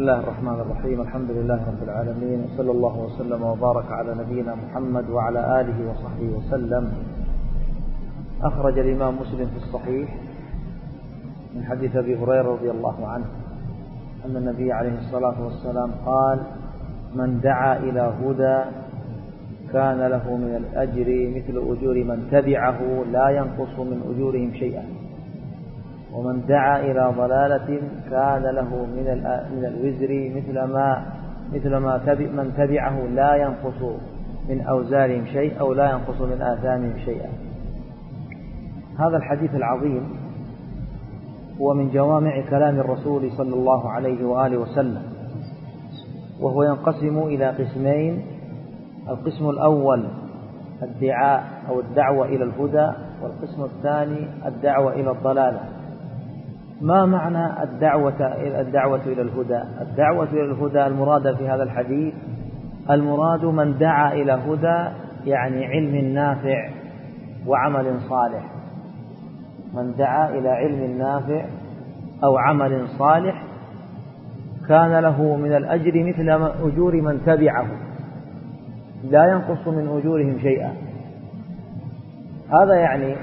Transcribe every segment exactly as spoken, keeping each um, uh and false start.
الله الرحمن الرحيم. الحمد لله رب العالمين، وصلى الله وسلم وبارك على نبينا محمد وعلى آله وصحبه وسلم. أخرج الإمام مسلم في الصحيح من حديث أبي هريرة رضي الله عنه أن النبي عليه الصلاة والسلام قال: من دعا إلى هدى كان له من الأجر مثل أجور من تبعه لا ينقص من أجورهم شيئا، ومن دعا إلى ضلالة كان له من من الوزر مثل ما مثل ما من تبعه لا ينقص من أوزارهم شيء أو لا ينقص من آثامهم شيئا. هذا الحديث العظيم هو من جوامع كلام الرسول صلى الله عليه وآله وسلم، وهو ينقسم إلى قسمين: القسم الأول الدعاء أو الدعوة إلى الهدى، والقسم الثاني الدعوة إلى الضلالة. ما معنى الدعوة الدعوة إلى الهدى؟ الدعوة إلى الهدى المراد في هذا الحديث المراد من دعا إلى هدى، يعني علم نافع وعمل صالح. من دعا إلى علم نافع أو عمل صالح كان له من الأجر مثل أجور من تبعه لا ينقص من أجورهم شيئا. هذا يعني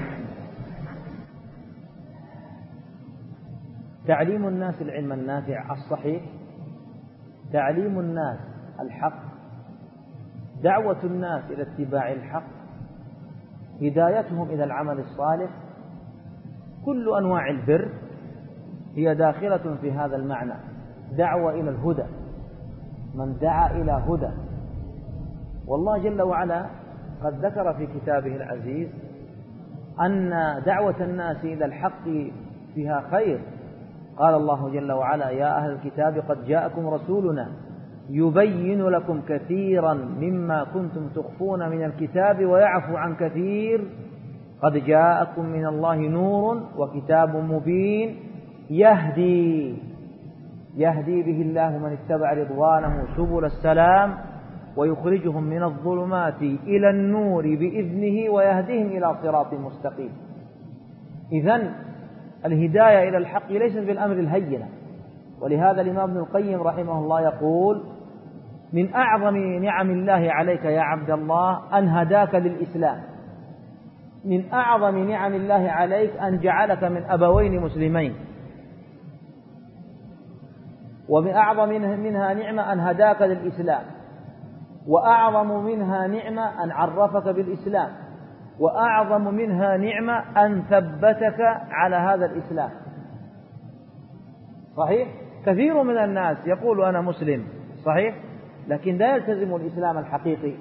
تعليم الناس العلم النافع الصحيح، تعليم الناس الحق، دعوة الناس إلى اتباع الحق، هدايتهم إلى العمل الصالح، كل أنواع البر هي داخلة في هذا المعنى: دعوة إلى الهدى. من دعا إلى هدى. والله جل وعلا قد ذكر في كتابه العزيز أن دعوة الناس إلى الحق فيها خير. قال الله جل وعلا: يا أهل الكتاب قد جاءكم رسولنا يبين لكم كثيرا مما كنتم تخفون من الكتاب ويعفو عن كثير قد جاءكم من الله نور وكتاب مبين يهدي يهدي به الله من اتبع رضوانه سبل السلام ويخرجهم من الظلمات إلى النور بإذنه ويهديهم إلى صراط مستقيم. إذن الهداية إلى الحق ليست بالأمر الهينة، ولهذا الإمام ابن القيم رحمه الله يقول: من أعظم نعم الله عليك يا عبد الله أن هداك للإسلام. من أعظم نعم الله عليك أن جعلك من أبوين مسلمين، ومن أعظم منها نعمة أن هداك للإسلام، وأعظم منها نعمة أن عرفك بالإسلام، وأعظم منها نعمة أن ثبتك على هذا الإسلام. صحيح؟ كثير من الناس يقول أنا مسلم، صحيح، لكن لا يلتزم الإسلام الحقيقي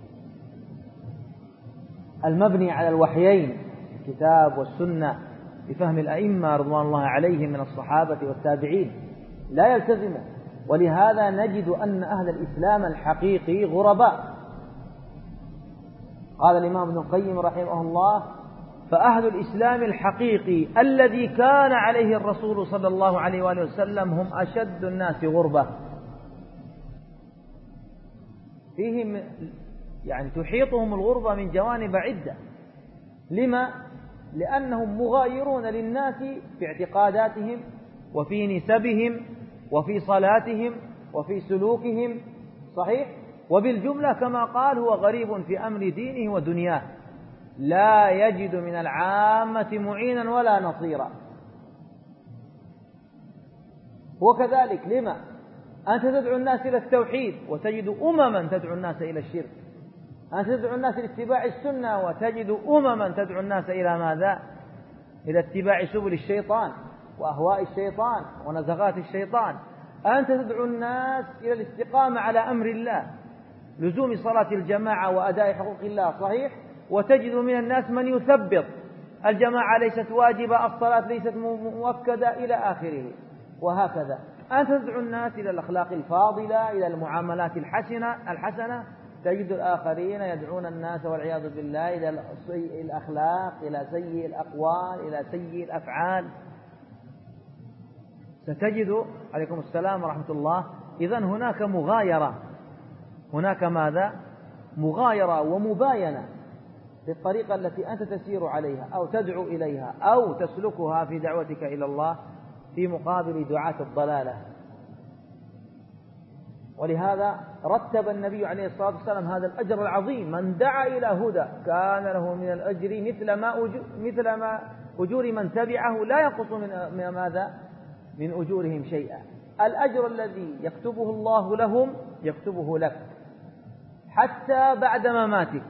المبني على الوحيين الكتاب والسنة بفهم الأئمة رضوان الله عليهم من الصحابة والتابعين، لا يلتزم. ولهذا نجد أن أهل الإسلام الحقيقي غرباء. قال الإمام ابن القيم رحمه الله: فأهل الإسلام الحقيقي الذي كان عليه الرسول صلى الله عليه وآله وسلم هم أشد الناس غربة. فيهم يعني تحيطهم الغربة من جوانب عدة. لما؟ لأنهم مغايرون للناس في اعتقاداتهم وفي نسبهم وفي صلاتهم وفي سلوكهم، صحيح؟ وبالجملة كما قال هو غريب في أمر دينه ودنياه، لا يجد من العامة معينا ولا نصيرا. وكذلك لما؟ أنت تدعو الناس إلى التوحيد وتجد أمما تدعو الناس إلى الشرك، أنت تدعو الناس إلى اتباع السنة وتجد أمما تدعو الناس إلى ماذا؟ إلى اتباع سبل الشيطان وأهواء الشيطان ونزغات الشيطان. أنت تدعو الناس إلى الاستقامة على أمر الله، لزوم صلاة الجماعة وأداء حقوق الله، صحيح، وتجد من الناس من يثبط: الجماعة ليست واجبة، الصلاة ليست مؤكدة، إلى آخره. وهكذا أنت تدعو الناس إلى الأخلاق الفاضلة، إلى المعاملات الحسنة الحسنة تجد الآخرين يدعون الناس والعياذ بالله إلى سيء الأخلاق، إلى سيء الأقوال، إلى سيء الأفعال. ستجد عليكم السلام ورحمة الله إذن هناك مغايرة، هناك ماذا؟ مغايرة ومباينة للطريقة التي أنت تسير عليها أو تدعو إليها أو تسلكها في دعوتك إلى الله في مقابل دعاة الضلالة. ولهذا رتب النبي عليه الصلاة والسلام هذا الأجر العظيم: من دعا إلى هدى كان له من الأجر مثل ما أجور, مثل ما أجور من تبعه لا ينقص من, من ماذا من أجورهم شيئا. الأجر الذي يكتبه الله لهم يكتبه لك حتى بعد مماتك،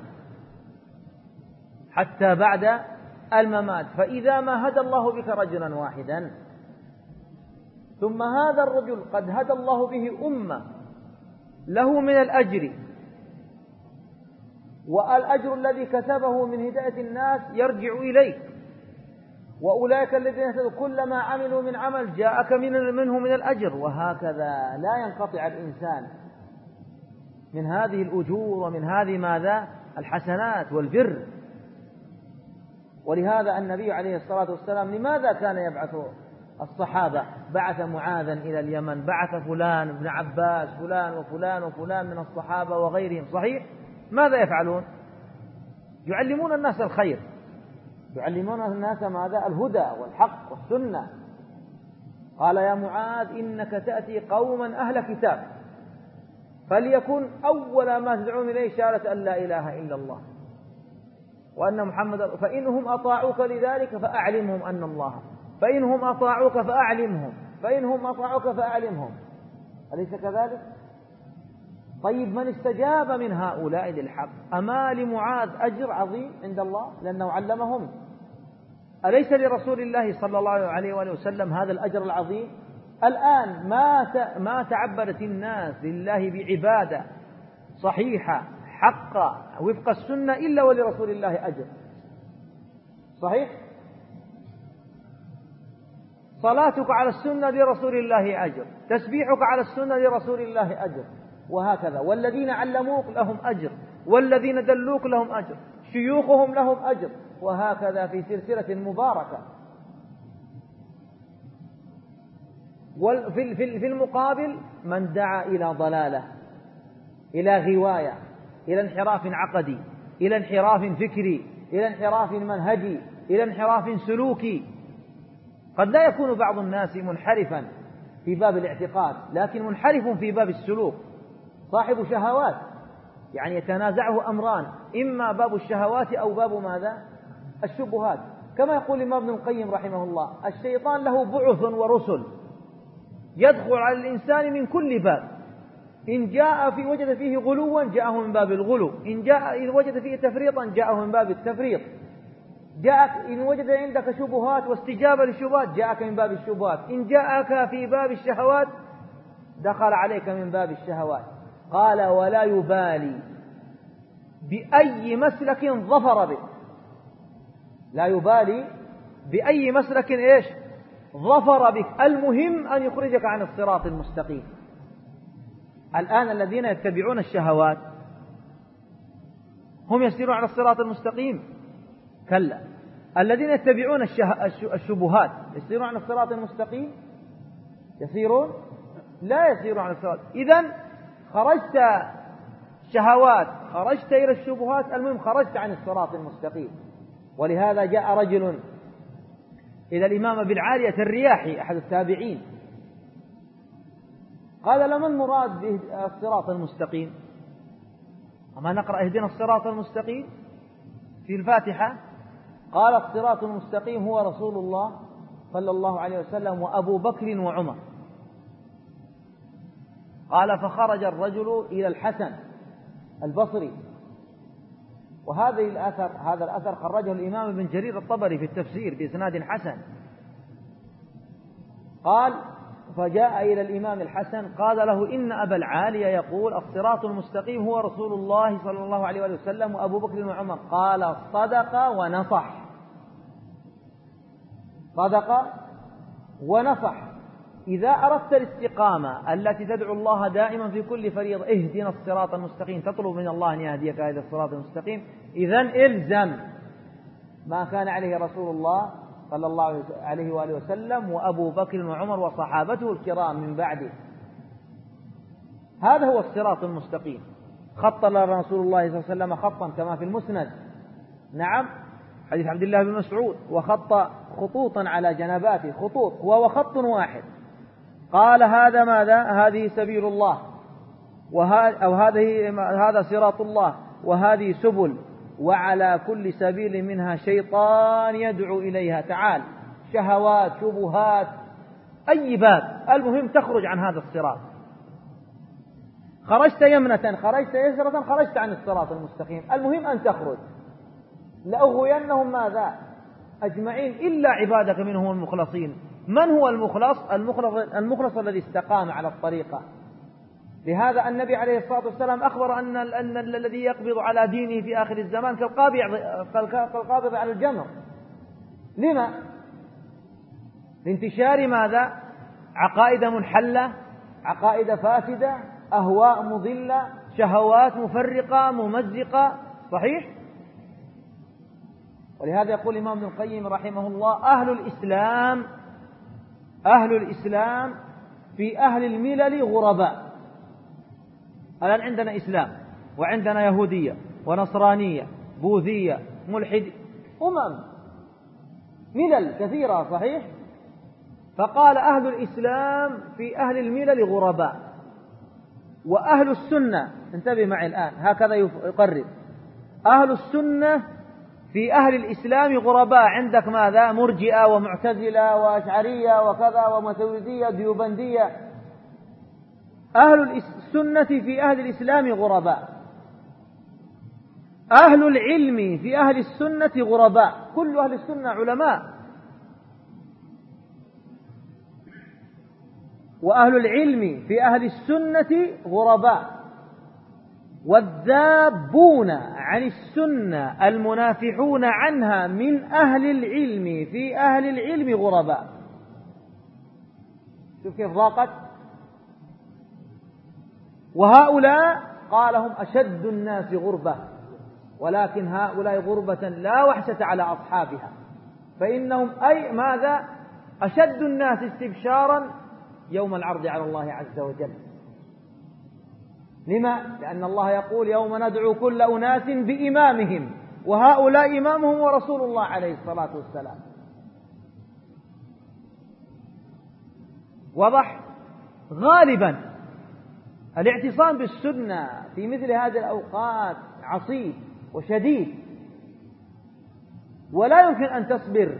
حتى بعد الممات. فإذا ما هدى الله بك رجلا واحدا ثم هذا الرجل قد هدى الله به أمة له من الأجر، والأجر الذي كسبه من هداية الناس يرجع إليك، وأولئك الذين اهتدوا كلما عملوا من عمل جاءك منه من الأجر، وهكذا لا ينقطع الإنسان من هذه الأجور ومن هذه ماذا الحسنات والبر. ولهذا النبي عليه الصلاة والسلام لماذا كان يبعث الصحابة؟ بعث معاذا إلى اليمن، بعث فلان ابن عباس، فلان وفلان وفلان من الصحابة وغيرهم، صحيح؟ ماذا يفعلون؟ يعلمون الناس الخير، يعلمون الناس ماذا؟ الهدى والحق والسنة. قال يا معاذ إنك تأتي قوما أهل كتاب فليكن أول ما تدعون إليه شهادة أن لا إله إلا الله وأن محمد، فإنهم أطاعوك لذلك فأعلمهم أن الله، فإنهم أطاعوك فأعلمهم، فإنهم أطاعوك فأعلمهم. أليس كذلك؟ طيب من استجاب من هؤلاء للحق أما لمعاذ أجر عظيم عند الله لأنه علمهم؟ أليس لرسول الله صلى الله عليه وآله وسلم هذا الأجر العظيم؟ الآن ما ما تعبدت الناس لله بعبادة صحيحة حقا وفق السنة إلا ولرسول الله أجر، صحيح؟ صلاتك على السنة لرسول الله أجر، تسبيحك على السنة لرسول الله أجر، وهكذا. والذين علموك لهم أجر، والذين دلوك لهم أجر، شيوخهم لهم أجر، وهكذا في سلسلة مباركة. وفي المقابل من دعا إلى ضلالة، إلى غواية، إلى انحراف عقدي، إلى انحراف فكري، إلى انحراف منهجي، إلى انحراف سلوكي. قد لا يكون بعض الناس منحرفا في باب الاعتقاد لكن منحرف في باب السلوك، صاحب شهوات، يعني يتنازعه أمران: إما باب الشهوات أو باب ماذا؟ الشبهات. كما يقول الإمام ابن القيم رحمه الله: الشيطان له بعث ورسل يدخل على الإنسان من كل باب، إن جاء في وجد فيه غلوا جاءه من باب الغلو، إن جاء إن وجد فيه تفريطا جاءه من باب التفريط، جاءك إن وجد عندك شبهات واستجابة للشبهات جاءك من باب الشبهات، إن جاءك في باب الشهوات دخل عليك من باب الشهوات. قال: ولا يبالي بأي مسلك ظفر بك، لا يبالي بأي مسلك إيش ظفر بك، المهم أن يخرجك عن الصراط المستقيم. الآن الذين يتبعون الشهوات هم يسيرون على الصراط المستقيم؟ كلا. الذين يتبعون الشبهات يسيرون على الصراط المستقيم؟ يسيرون؟ لا يسيرون على الصراط. إذن خرجت شهوات، خرجت إلى الشبهات، المهم خرجت عن الصراط المستقيم. ولهذا جاء رجل إلى الإمام بالعالية الرياحي أحد التابعين قال: لما المراد بالصراط المستقيم؟ أما نقرأ اهدنا الصراط المستقيم في الفاتحة؟ قال: الصراط المستقيم هو رسول الله صلى الله عليه وسلم وأبو بكر وعمر. قال: فخرج الرجل إلى الحسن البصري، وهذه الأثر هذا الأثر خرجه الإمام ابن جرير الطبري في التفسير بإسناد حسن. قال: فجاء إلى الإمام الحسن قال له: إن أبا العالية يقول الصراط المستقيم هو رسول الله صلى الله عليه وسلم وأبو بكر وعمر. قال: صدق ونصح، صدق ونصح. إذا أردت الاستقامة التي تدعو الله دائما في كل فريضة اهدنا الصراط المستقيم، تطلب من الله أن يهديك إلى الصراط المستقيم، إذن إلزم ما كان عليه رسول الله صلى الله عليه وآله وسلم وأبو بكر وعمر وصحابته الكرام من بعده. هذا هو الصراط المستقيم. خط رسول الله صلى الله عليه وسلم خطا كما في المسند، نعم، حديث عبد الله بن مسعود، وخط خطوطا على جنباته، خطوط، وهو خط واحد. قال: هذا ماذا؟ هذه سبيل الله أو هذه هذا صراط الله وهذه سبل وعلى كل سبيل منها شيطان يدعو إليها. تعال، شهوات، شبهات، أي باب، المهم تخرج عن هذا الصراط. خرجت يمنة، خرجت يسرة، خرجت عن الصراط المستقيم، المهم أن تخرج. لأغوينهم ماذا أجمعين إلا عبادك منهم المخلصين. من هو المخلص؟ المخلص, المخلص الذي استقام على الطريقة. لهذا النبي عليه الصلاة والسلام أخبر أن, أن الذي يقبض على دينه في آخر الزمان كالقابض على الجمر. لما؟ لانتشار ماذا؟ عقائد منحلة، عقائد فاسدة، أهواء مضلة، شهوات مفرقة ممزقة. صحيح؟ ولهذا يقول الإمام ابن القيم رحمه الله: أهل الإسلام أهل الإسلام في أهل الملل غرباء. الآن عندنا إسلام وعندنا يهودية ونصرانية بوذية ملحد، أمم ملل كثيرة. صحيح؟ فقال أهل الإسلام في أهل الملل غرباء، وأهل السنة، انتبه معي الآن هكذا يقرر، أهل السنة في أهل الإسلام غرباء. عندك ماذا؟ مرجئة ومعتزلة وأشعرية وكذا وماتريدية ديوبندية. أهل السنة في أهل الإسلام غرباء. أهل العلم في أهل السنة غرباء. كل أهل السنة علماء، وأهل العلم في أهل السنة غرباء. والذابون عن السنة المنافحون عنها من أهل العلم في أهل العلم غرباء. شوف كيف ضاقت. وهؤلاء قال هم أشد الناس غربة، ولكن هؤلاء غربة لا وحشة على أصحابها، فإنهم أي ماذا؟ أشد الناس استبشارا يوم العرض على الله عز وجل. لما؟ لأن الله يقول: يوم ندعو كل أناس بإمامهم، وهؤلاء إمامهم ورسول الله عليه الصلاة والسلام. وضح. غالبا الاعتصام بالسنة في مثل هذه الأوقات عصيب وشديد، ولا يمكن أن تصبر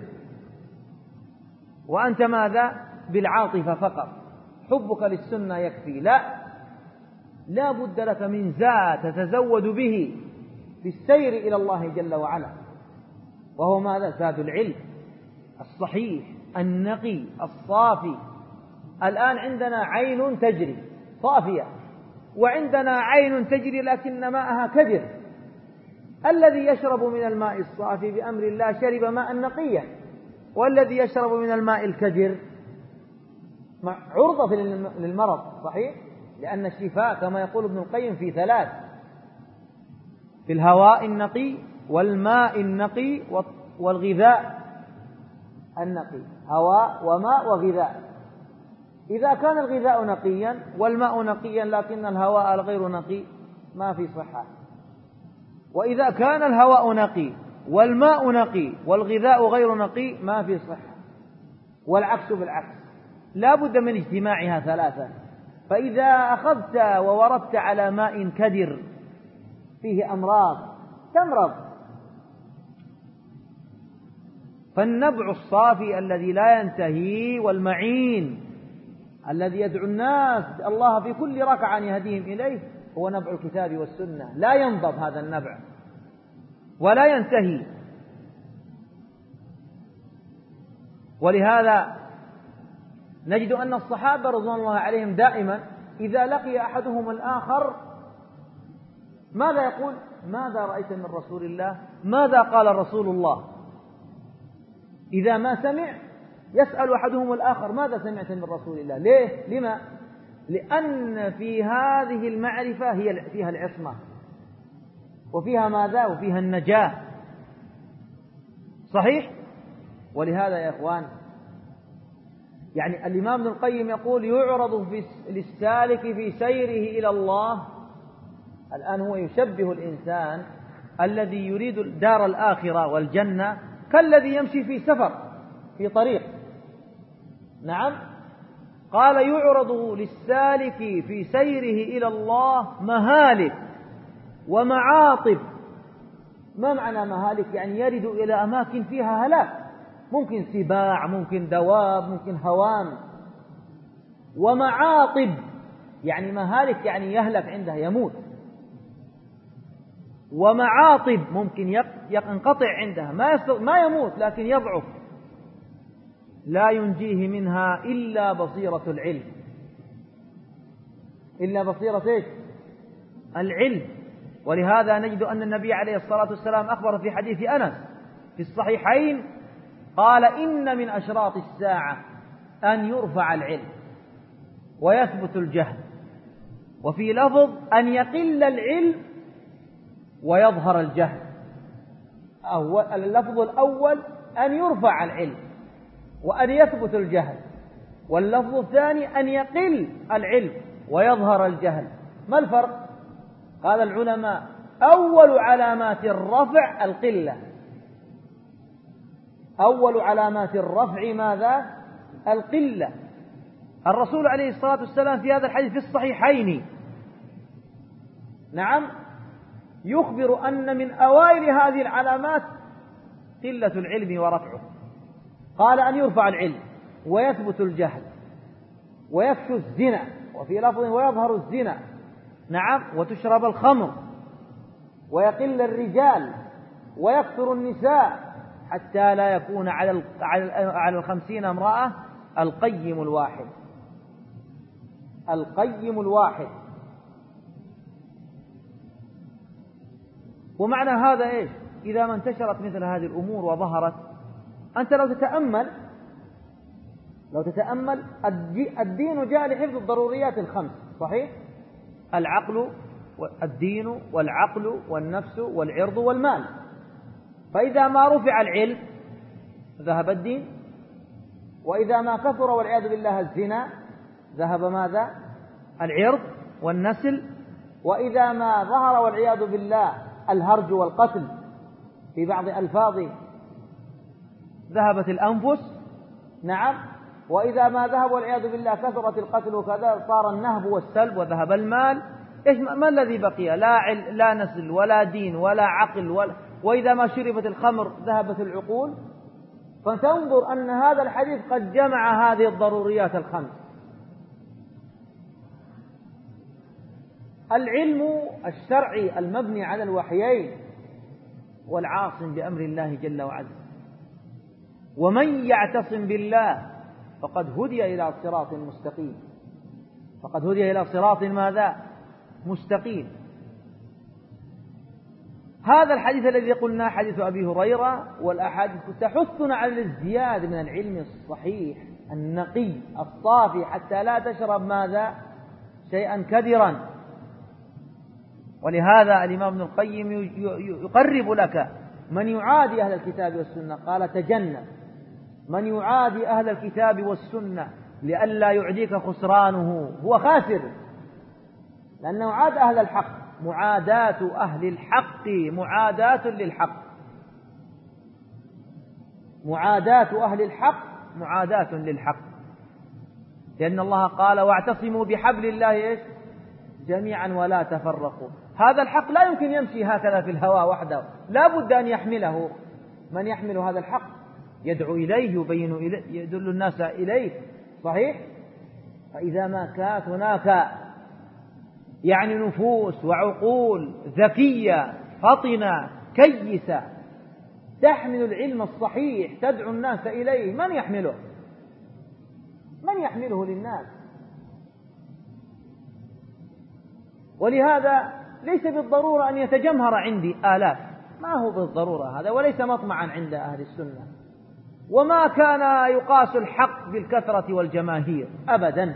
وأنت ماذا؟ بالعاطفة فقط، حبك للسنة يكفي. لا، لا بد لك من زاد تتزود به في السير إلى الله جل وعلا، وهو ماذا؟ زاد العلم الصحيح النقي الصافي. الآن عندنا عين تجري صافية، وعندنا عين تجري لكن ماءها كدر. الذي يشرب من الماء الصافي بأمر الله شرب ماء نقيا، والذي يشرب من الماء الكدر عرضة للمرض. صحيح؟ لأن الشفاء كما يقول ابن القيم في ثلاث: في الهواء النقي والماء النقي والغذاء النقي. هواء وماء وغذاء. إذا كان الغذاء نقيا والماء نقيا لكن الهواء غير نقي ما في صحة. وإذا كان الهواء نقي والماء نقي والغذاء غير نقي ما في صحة. والعكس بالعكس، لا بد من اجتماعها ثلاثة. فإذا أخذت ووردت على ماء كدر فيه أمراض تمرض. فالنبع الصافي الذي لا ينتهي والمعين الذي يدعو الناس الله في كل ركعة أن يهديهم إليه هو نبع الكتاب والسنة. لا ينضب هذا النبع ولا ينتهي. ولهذا نجد أن الصحابة رضوان الله عليهم دائما إذا لقي أحدهم الآخر ماذا يقول؟ ماذا رأيت من رسول الله؟ ماذا قال رسول الله؟ إذا ما سمع يسأل أحدهم الآخر: ماذا سمعت من رسول الله؟ ليه؟ لما؟ لأن في هذه المعرفة هي فيها العصمة، وفيها ماذا؟ وفيها النجاة. صحيح؟ ولهذا يا إخوان يعني الإمام ابن القيم يقول: يعرض في للسالك في سيره إلى الله. الآن هو يشبه الإنسان الذي يريد دار الآخرة قال يعرض للسالك في سيره إلى الله مهالك ومعاطب. ما معنى مهالك؟ يعني يرد إلى أماكن فيها هلاك، ممكن سباع، ممكن دواب، ممكن هوام. ومعاطب يعني مهالك يعني يهلك عندها، يموت. ومعاطب ممكن ينقطع عندها، ما يموت لكن يضعف، لا ينجيه منها إلا بصيرة العلم، إلا بصيرة إيش؟ العلم. ولهذا نجد أن النبي عليه الصلاة والسلام أخبر في حديث أنس في الصحيحين قال إن من أشراط الساعة أن يرفع العلم ويثبت الجهل، وفي لفظ أن يقل العلم ويظهر الجهل. اللفظ الأول أن يرفع العلم وأن يثبت الجهل، واللفظ الثاني أن يقل العلم ويظهر الجهل. ما الفرق؟ قال العلماء أول علامات الرفع القلة، أول علامات الرفع ماذا؟ القلة. الرسول عليه الصلاة والسلام في هذا الحديث في الصحيحين نعم يخبر أن من أوائل هذه العلامات قلة العلم ورفعه. قال أن يرفع العلم ويثبت الجهل ويفشو الزنا، وفي لفظ ويظهر الزنا نعم، وتشرب الخمر ويقل الرجال ويكثر النساء حتى لا يكون على على الخمسين امرأة القيم الواحد، القيم الواحد. ومعنى هذا إيش؟ إذا ما انتشرت مثل هذه الأمور وظهرت، أنت لو تتأمل لو تتأمل الدين جاء لحفظ الضروريات الخمس، صحيح؟ العقل والدين والعقل والنفس والعرض والمال. فإذا ما رفع العلم ذهب الدين، وإذا ما كثر والعياذ بالله الزنا ذهب ماذا؟ العرض والنسل. وإذا ما ظهر والعياذ بالله الهرج والقتل في بعض ألفاظه ذهبت الأنفس نعم. وإذا ما ذهب والعياذ بالله كثرت القتل وكذا صار النهب والسلب وذهب المال. إيش ما الذي بقي؟ لا عل لا نسل ولا دين ولا عقل ولا. وإذا ما شربت الخمر ذهبت العقول. فتنظر أن هذا الحديث قد جمع هذه الضروريات الخمس: العلم الشرعي المبني على الوحيين، والعاصم بأمر الله جل وعلا. ومن يعتصم بالله فقد هدي إلى صراط مستقيم، فقد هدي إلى صراط ماذا؟ مستقيم. هذا الحديث الذي قلنا حديث أبي هريرة والأحاديث تحثنا على الازدياد من العلم الصحيح النقي الصافي حتى لا تشرب ماذا؟ شيئا كدرا. ولهذا الإمام ابن القيم يقرب لك من يعادي أهل الكتاب والسنة، قال تجنب من يعادي أهل الكتاب والسنة لئلا يعديك خسرانه، هو خاسر لأنه عاد أهل الحق. معاداة أهل الحق معاداة للحق، معاداة أهل الحق معاداة للحق، لأن الله قال واعتصموا بحبل الله إيش؟ جميعا ولا تفرقوا. هذا الحق لا يمكن يمشي هكذا في الهواء وحده، لا بد أن يحمله من يحمل هذا الحق، يدعو إليه يبين إليه يدل الناس إليه، صحيح؟ فإذا ما كانت هناك يعني نفوس وعقول ذكية فطنة كيسة تحمل العلم الصحيح تدعو الناس إليه، من يحمله؟ من يحمله للناس؟ ولهذا ليس بالضرورة أن يتجمهر عندي آلاف، ما هو بالضرورة هذا، وليس مطمعا عند أهل السنة. وما كان يقاس الحق بالكثرة والجماهير أبدا.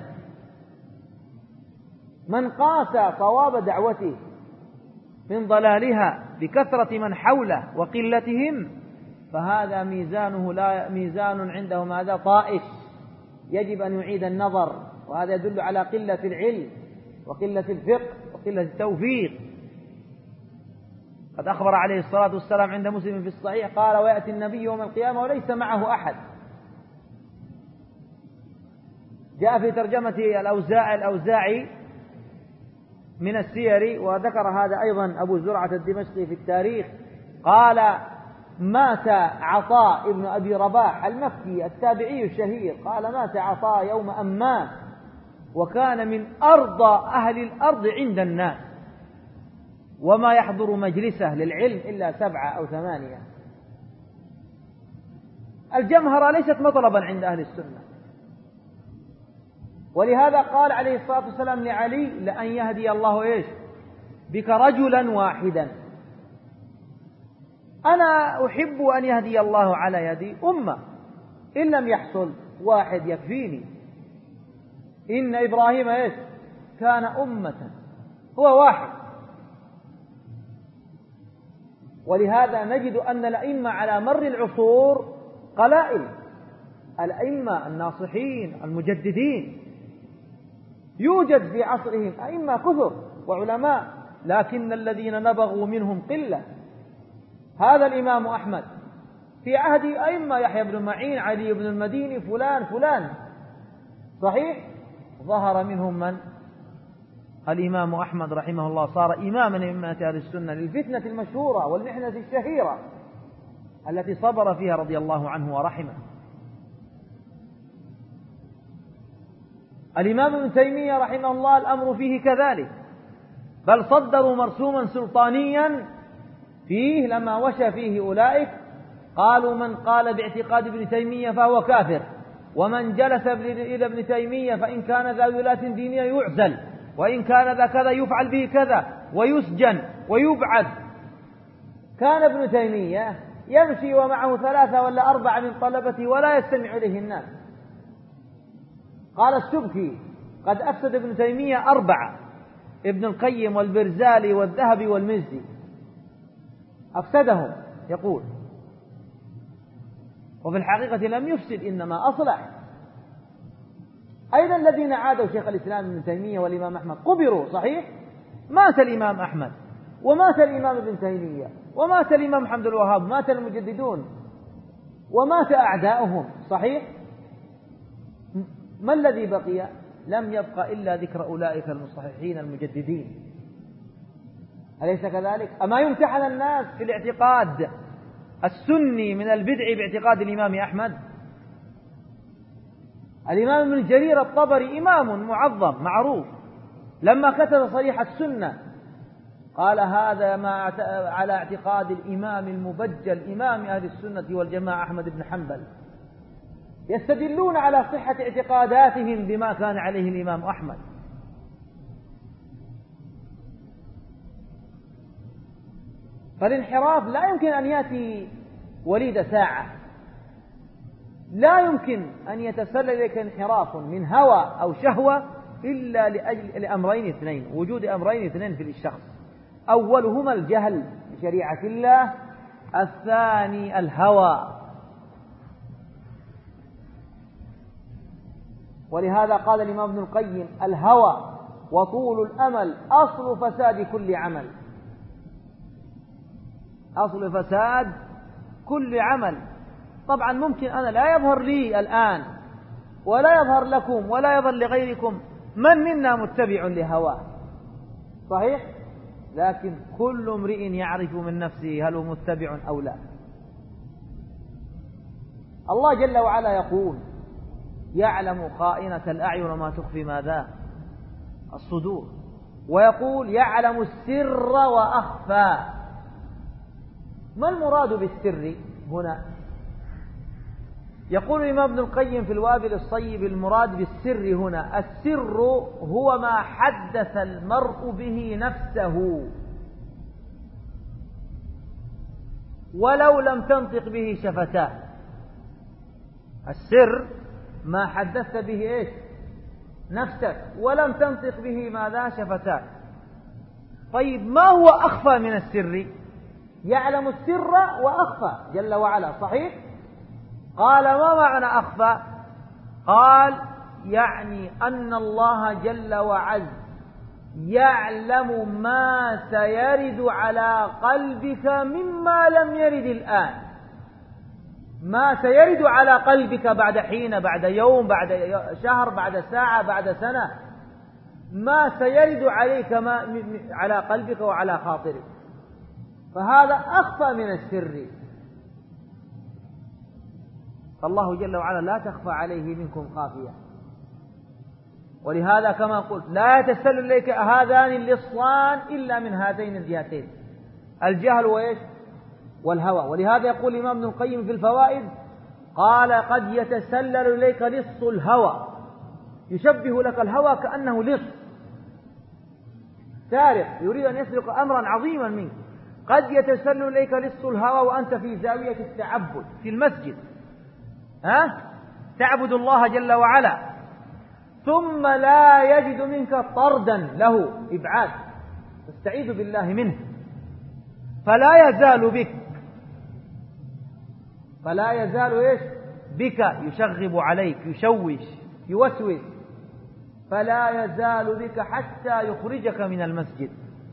من قاس صواب دعوته من ضلالها بكثرة من حوله وقلتهم فهذا ميزانه لا ميزان عنده ماذا؟ طائش، يجب أن يعيد النظر. وهذا يدل على قلة العلم وقلة الفقه وقلة التوفيق. قد أخبر عليه الصلاة والسلام عند مسلم في الصحيح قال ويأتي النبي يوم القيامة وليس معه أحد. جاء في ترجمة الأوزاعي الأوزاعي من السير، وذكر هذا أيضا أبو زرعة الدمشقي في التاريخ، قال مات عطاء ابن أبي رباح المكي التابعي الشهير، قال مات عطاء يوم أمام وكان من أرضى أهل الأرض عند الناس، وما يحضر مجلسه للعلم إلا سبعة أو ثمانية. الجمهرة ليست مطلبا عند أهل السنة، ولهذا قال عليه الصلاة والسلام لعلي لأن يهدي الله إيش بك رجلا واحدا. أنا أحب أن يهدي الله على يدي أمة، إن لم يحصل واحد يكفيني. إن إبراهيم إيش كان أمة، هو واحد. ولهذا نجد أن الأئمة على مر العصور قلائل، الأئمة الناصحين المجددين يوجد في عصرهم أئمة كثر وعلماء، لكن الذين نبغوا منهم قلة. هذا الإمام أحمد في عهد أئمة يحيى بن معين، علي بن المديني، فلان فلان، صحيح، ظهر منهم من؟ الإمام أحمد رحمه الله، صار إماما من أئمة أهل السنة للفتنة المشهورة والمحنة الشهيرة التي صبر فيها رضي الله عنه ورحمه. الإمام ابن تيمية رحمه الله الأمر فيه كذلك، بل صدروا مرسوما سلطانيا فيه لما وشى فيه أولئك، قالوا من قال باعتقاد ابن تيمية فهو كافر، ومن جلس إلى ابن تيمية فإن كان ذا ولاة دينية يعزل، وإن كان ذا كذا يفعل به كذا ويسجن ويبعد. كان ابن تيمية يمشي ومعه ثلاثة ولا أربعة من طلبته ولا يستمع إليه الناس. قال السبكي قد أفسد ابن تيمية أربعة، ابن القيم والبرزالي والذهبي والمزي، أفسدهم يقول، وفي الحقيقة لم يفسد إنما أصلح. أيضا الذين عادوا شيخ الإسلام ابن تيمية والإمام أحمد قبروا، صحيح، مات الإمام أحمد ومات الإمام ابن تيمية ومات الإمام محمد الوهاب، مات المجددون ومات أعداؤهم، صحيح. ما الذي بقي؟ لم يبقى إلا ذكر أولئك المصححين المجددين، أليس كذلك؟ أما يمتحن الناس في الاعتقاد السني من البدع باعتقاد الإمام أحمد؟ الإمام ابن جرير الطبري إمام معظم معروف، لما كتب صريح السنة قال هذا ما على اعتقاد الإمام المبجل إمام أهل السنة والجماعة أحمد بن حنبل. يستدلون على صحة اعتقاداتهم بما كان عليه الإمام أحمد. فالانحراف لا يمكن أن يأتي وليد ساعة، لا يمكن أن يتسلل إليك انحراف من هوى أو شهوة إلا لأجل لأمرين اثنين، وجود أمرين اثنين في الشخص، أولهما الجهل بشريعة الله، الثاني الهوى. ولهذا قال الإمام ابن القيم الهوى وطول الأمل أصل فساد كل عمل، أصل فساد كل عمل. طبعا ممكن أنا لا يظهر لي الآن ولا يظهر لكم ولا يظهر لغيركم من منا متبع لهواه، صحيح، لكن كل امرئ يعرف من نفسه هل هو متبع أو لا. الله جل وعلا يقول يعلم خائنة الأعين وما تخفي ماذا الصدور، ويقول يعلم السر وأخفى. ما المراد بالسر هنا؟ يقول الإمام ابن القيم في الوابل الصيب المراد بالسر هنا السر هو ما حدث المرء به نفسه ولو لم تنطق به شفتاه. السر ما حدثت به إيش نفسك ولم تنطق به ماذا شفتاك. طيب ما هو أخفى من السر؟ يعلم السر وأخفى جل وعلا، صحيح. قال ما معنى أخفى؟ قال يعني أن الله جل وعز يعلم ما سيرد على قلبك مما لم يرد الآن، ما سيرد على قلبك بعد حين، بعد يوم، بعد شهر، بعد ساعة، بعد سنة، ما سيرد عليك ما على قلبك وعلى خاطرك، فهذا أخفى من السر. فالله جل وعلا لا تخفى عليه منكم خافية. ولهذا كما قلت لا يتسلل إليك هذان اللصان إلا من هذين الجهتين، الجهل وإيش والهوى. ولهذا يقول الإمام ابن القيم في الفوائد قال قد يتسلل إليك لص الهوى، يشبه لك الهوى كأنه لص سارق يريد أن يسرق أمرا عظيما منك. قد يتسلل إليك لص الهوى وأنت في زاوية التعبد في المسجد، ها تعبد الله جل وعلا، ثم لا يجد منك طردا له إبعاد، تستعيذ بالله منه، فلا يزال بك فلا يزال إيش بك يشغب عليك، يشوش، يوسوس، فلا يزال بك حتى يخرجك من المسجد.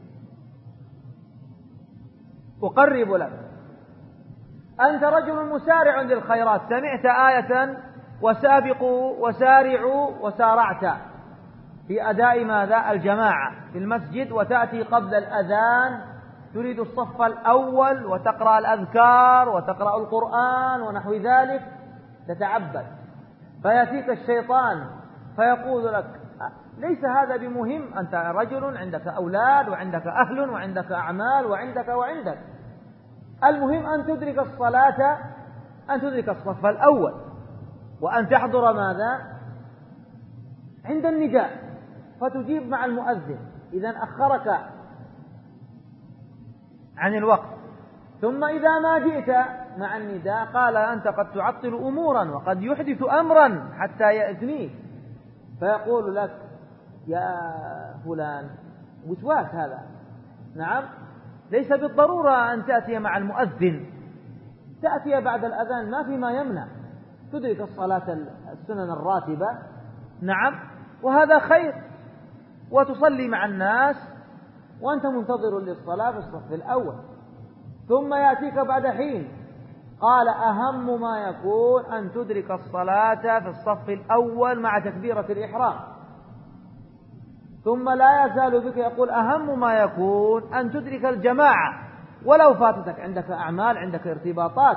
أقرب لك، أنت رجل مسارع للخيرات، سمعت آية وسابقوا وسارعوا وسارعت في أداء ماذا الجماعة في المسجد، وتأتي قبل الأذان تريد الصف الأول وتقرأ الأذكار وتقرأ القرآن ونحو ذلك، تتعبد، فيأتيك الشيطان فيقول لك ليس هذا بمهم، أنت رجل عندك أولاد وعندك أهل وعندك أعمال وعندك وعندك، المهم أن تدرك الصلاة، أن تدرك الصف الأول، وأن تحضر ماذا عند النداء فتجيب مع المؤذن إذا أخرك عن الوقت. ثم إذا ما جئت مع النداء قال أنت قد تعطل أمورا وقد يحدث أمرا حتى يأذنيك، فيقول لك يا فلان وسواس هذا، نعم ليس بالضرورة أن تأتي مع المؤذن، تأتي بعد الأذان ما فيما يمنع، تدرك الصلاة السنن الراتبة، نعم، وهذا خير، وتصلي مع الناس وأنت منتظر للصلاة في الصف الأول. ثم يأتيك بعد حين قال أهم ما يكون أن تدرك الصلاة في الصف الأول مع تكبيرة الإحرام. ثم لا يزال بك يقول أهم ما يكون أن تدرك الجماعة ولو فاتتك، عندك أعمال، عندك ارتباطات،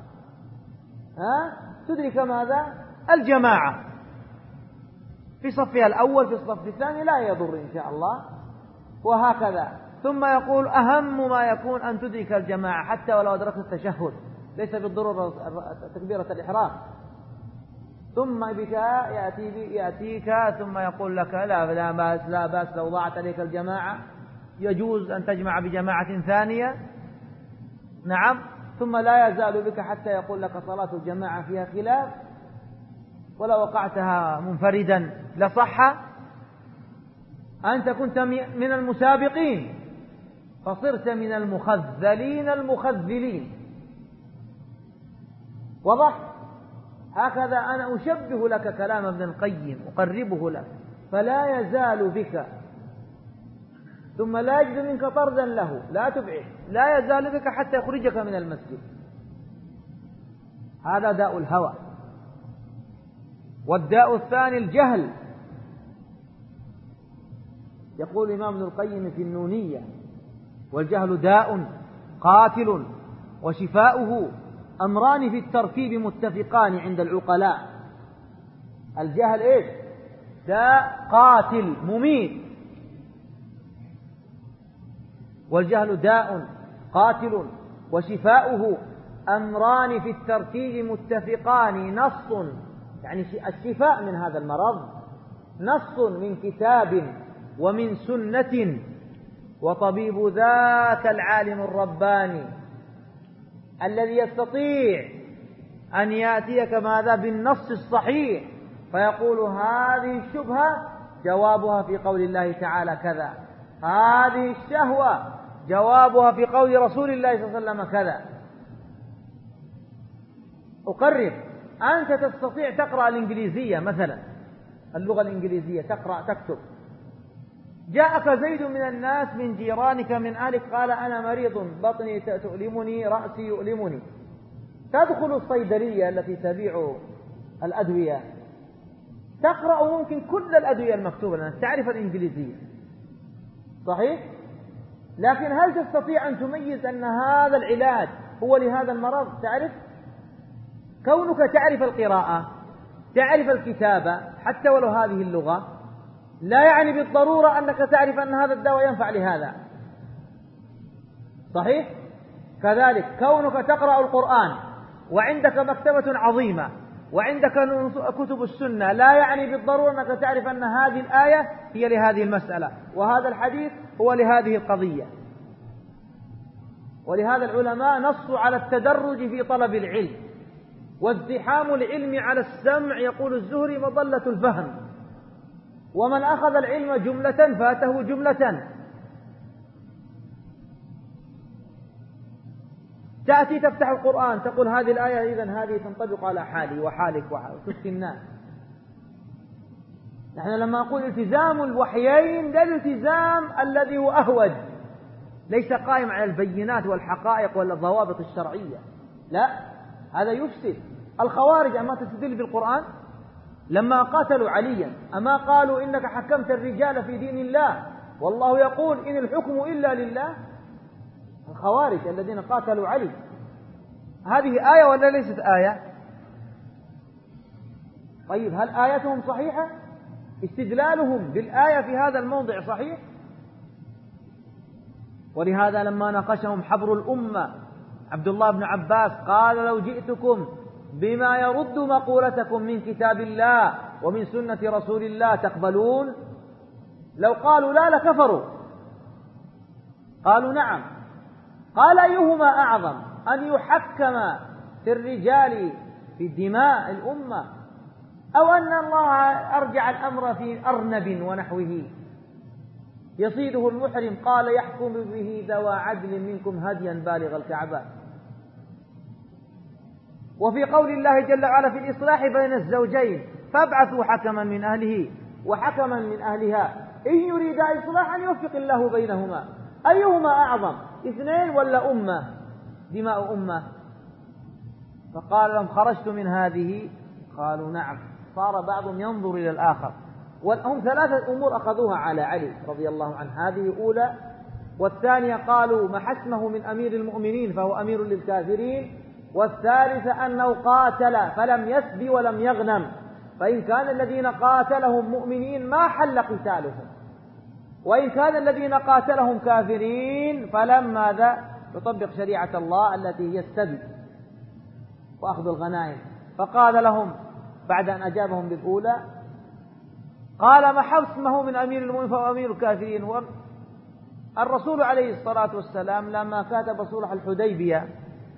ها تدرك ماذا الجماعة في صفها الأول في الصف الثاني لا يضر إن شاء الله، وهكذا. ثم يقول أهم ما يكون أن تدرك الجماعة حتى ولو أدركت التشهد، ليس بالضرورة تكبيرة الإحرام. ثم بك يأتي يأتيك ثم يقول لك لا لا بأس لا بأس لو ضاعت عليك الجماعة، يجوز أن تجمع بجماعة ثانية، نعم. ثم لا يزال بك حتى يقول لك صلاة الجماعة فيها خلاف، ولو وقعتها منفردا لصح، أنت كنت من المسابقين فصرت من المخذلين المخذلين. وضح؟ هكذا أنا أشبه لك كلام ابن القيم، أقربه لك. فلا يزال بك، ثم لا يجد منك طردا له، لا تبعد، لا يزال بك حتى يخرجك من المسجد. هذا داء الهوى. والداء الثاني الجهل. يقول الإمام ابن القيم في النونية: والجهل داء قاتل وشفاؤه أمران في التركيب متفقان عند العقلاء. الجهل إيش؟ داء قاتل مميت، والجهل داء قاتل وشفاؤه أمران في التركيب متفقان. نص يعني الشفاء من هذا المرض نص من كتاب ومن سنة، وطبيب ذاك العالم الرباني الذي يستطيع أن يأتيك ماذا بالنص الصحيح فيقول هذه الشبهة جوابها في قول الله تعالى كذا، هذه الشهوة جوابها في قول رسول الله صلى الله عليه وسلم كذا. أقرب، أنت تستطيع تقرأ الإنجليزية مثلا، اللغة الإنجليزية، تقرأ تكتب، جاءك زيد من الناس من جيرانك من أهلك قال أنا مريض، بطني تؤلمني، رأسي يؤلمني، تدخل الصيدلية التي تبيع الأدوية، تقرأ ممكن كل الأدوية المكتوبة لأنك تعرف الإنجليزية، صحيح؟ لكن هل تستطيع أن تميز أن هذا العلاج هو لهذا المرض؟ تعرف؟ كونك تعرف القراءة، تعرف الكتابة، حتى ولو هذه اللغة، لا يعني بالضرورة أنك تعرف أن هذا الدواء ينفع لهذا، صحيح؟ كذلك كونك تقرأ القرآن وعندك مكتبة عظيمة وعندك كتب السنة لا يعني بالضرورة أنك تعرف أن هذه الآية هي لهذه المسألة وهذا الحديث هو لهذه القضية. ولهذا العلماء نصوا على التدرج في طلب العلم، وازدحام العلم على السمع يقول الزهري مظلة الفهم، ومن أخذ العلم جملة فاته جملة. تأتي تفتح القرآن تقول هذه الآية إذن هذه تنطبق على حالي وحالك وتفتي الناس. نحن لما نقول التزام الوحيين لا الالتزام الذي هو أهوج، ليس قائم على البينات والحقائق والضوابط الشرعية، لا، هذا يفسد. الخوارج أما تستدل بالقرآن لما قاتلوا عليا أما قالوا إنك حكمت الرجال في دين الله والله يقول إن الحكم إلا لله؟ الخوارج الذين قاتلوا علي، هذه آية ولا ليست آية؟ طيب هل آياتهم صحيحة؟ استدلالهم بالآية في هذا الموضع صحيح؟ ولهذا لما ناقشهم حبر الأمة عبد الله بن عباس قال لو جئتكم بما يرد مقولتكم من كتاب الله ومن سنة رسول الله تقبلون؟ لو قالوا لا لكفروا. قالوا نعم. قال أيهما أعظم أن يحكم في الرجال في دماء الأمة أو أن الله أرجع الأمر في أرنب ونحوه يصيده المحرم قال يحكم به ذوى عدل منكم هديا بالغ الكعبة. وفي قول الله جل وعلا في الإصلاح بين الزوجين فابعثوا حكما من أهله وحكما من أهلها إن يريد إصلاحا يوفق الله بينهما. أيهما أعظم اثنين ولا أمة دماء أمة؟ فقال لهم خرجت من هذه؟ قالوا نعم. صار بعضهم ينظر إلى الآخر. وهم ثلاثة أمور أخذوها على علي رضي الله عنه، هذه أولى، والثانية قالوا محسمه من أمير المؤمنين فهو أمير للكافرين، والثالثة أنه قاتل فلم يسبي ولم يغنم، فإن كان الذين قاتلهم مؤمنين ما حل قتالهم، وإن كان الذين قاتلهم كافرين فلم ماذا يطبق شريعة الله التي هي السبي وأخذ الغنائم. فقال لهم بعد أن أجابهم بالأولى قال ما حسمه من أمير المؤمنين فهو أمير الكافرين. والرسول عليه الصلاة والسلام لما كاتب صلح الحديبية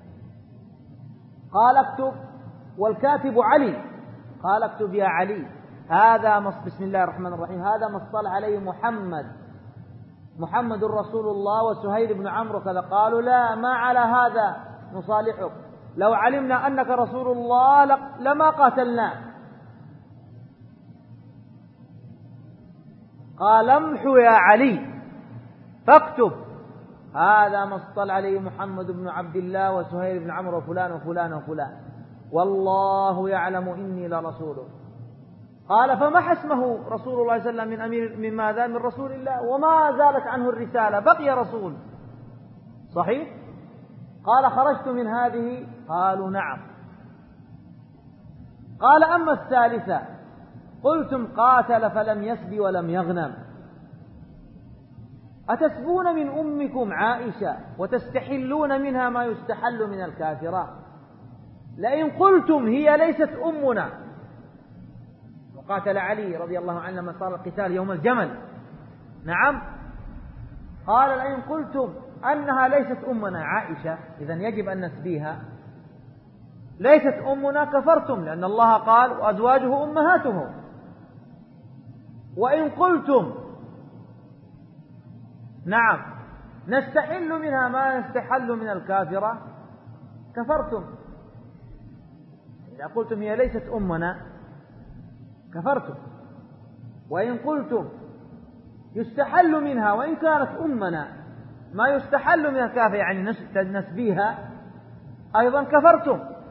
قال اكتب، والكاتب علي، قال اكتب يا علي هذا بسم الله الرحمن الرحيم هذا ما اصطلح عليه محمد محمد رسول الله وسهيل بن عمرو كذا. قالوا لا ما على هذا نصالحك، لو علمنا أنك رسول الله لما قاتلنا. قال امحو يا علي فاكتب هذا ما اصطلح عليه محمد بن عبد الله وسهيل بن عمرو وفلان وفلان وفلان والله يعلم إني لرسوله. قال فما حسمه رسول الله صلى الله عليه وسلم من أمير من ماذا من رسول الله وما زالت عنه الرسالة بقي رسول صحيح. قال خرجت من هذه؟ قالوا نعم. قال أما الثالثة قلتم قاتل فلم يسبي ولم يغنم، أتسبون من أمكم عائشة وتستحلون منها ما يستحل من الكافرات؟ لئن قلتم هي ليست أمنا، وقاتل علي رضي الله عنه لما صار القتال يوم الجمل، نعم، قال لئن قلتم أنها ليست أمنا عائشة إذن يجب أن نسبيها، ليست أمنا كفرتم، لأن الله قال وأزواجه أمهاتهم. وإن قلتم نعم نستحل منها ما يستحل من الكافرة كفرتم. إذا قلتم هي ليست أمنا كفرتم. وإن قلتم يستحل منها وإن كانت أمنا ما يستحل من الكافر يعني نسبيها أيضا كفرتم.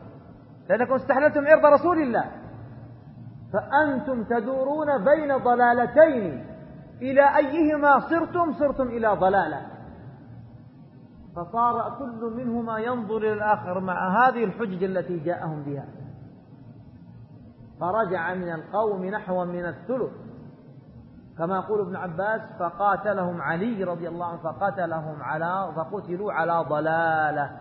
لأنكم استحللتم عرض رسول الله، فأنتم تدورون بين ضلالتين، إلى أيهما صرتم صرتم إلى ضلالة، فصار كل منهما ينظر إلى الآخر مع هذه الحجج التي جاءهم بها، فرجع من القوم نحو من الثلث، كما يقول ابن عباس: فقاتلهم علي رضي الله عنه فقتلهم على فقتلوا على ضلالة.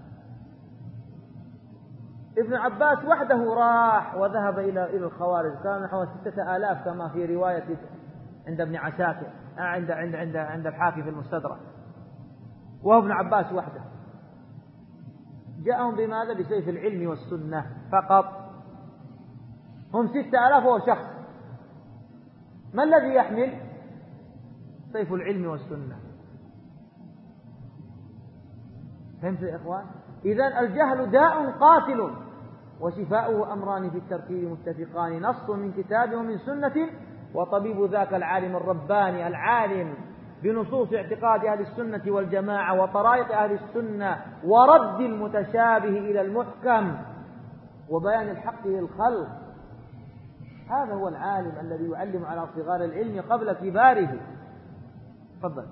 ابن عباس وحده راح وذهب إلى إلى الخوارج، كان نحو ستة آلاف كما في رواية عند ابن عساكر عند عند عند عند الحاكم في المستدرك، وهو ابن عباس وحده. جاءهم بماذا؟ بسيف العلم والسنة فقط. هم ستة آلاف وهو شخص، ما الذي يحمل؟ سيف العلم والسنة. فهمت يا إخوان؟ إذن الجهل داء قاتل، وشفاؤه أمران في التركيب متفقان: نص من كتاب ومن سنة، وطبيب ذاك العالم الرباني العالم بنصوص اعتقاد أهل السنة والجماعة وطرائق أهل السنة، ورد المتشابه إلى المحكم، وبيان الحق للخلق. هذا هو العالم الذي يعلم على صغار العلم قبل كباره. تفضل.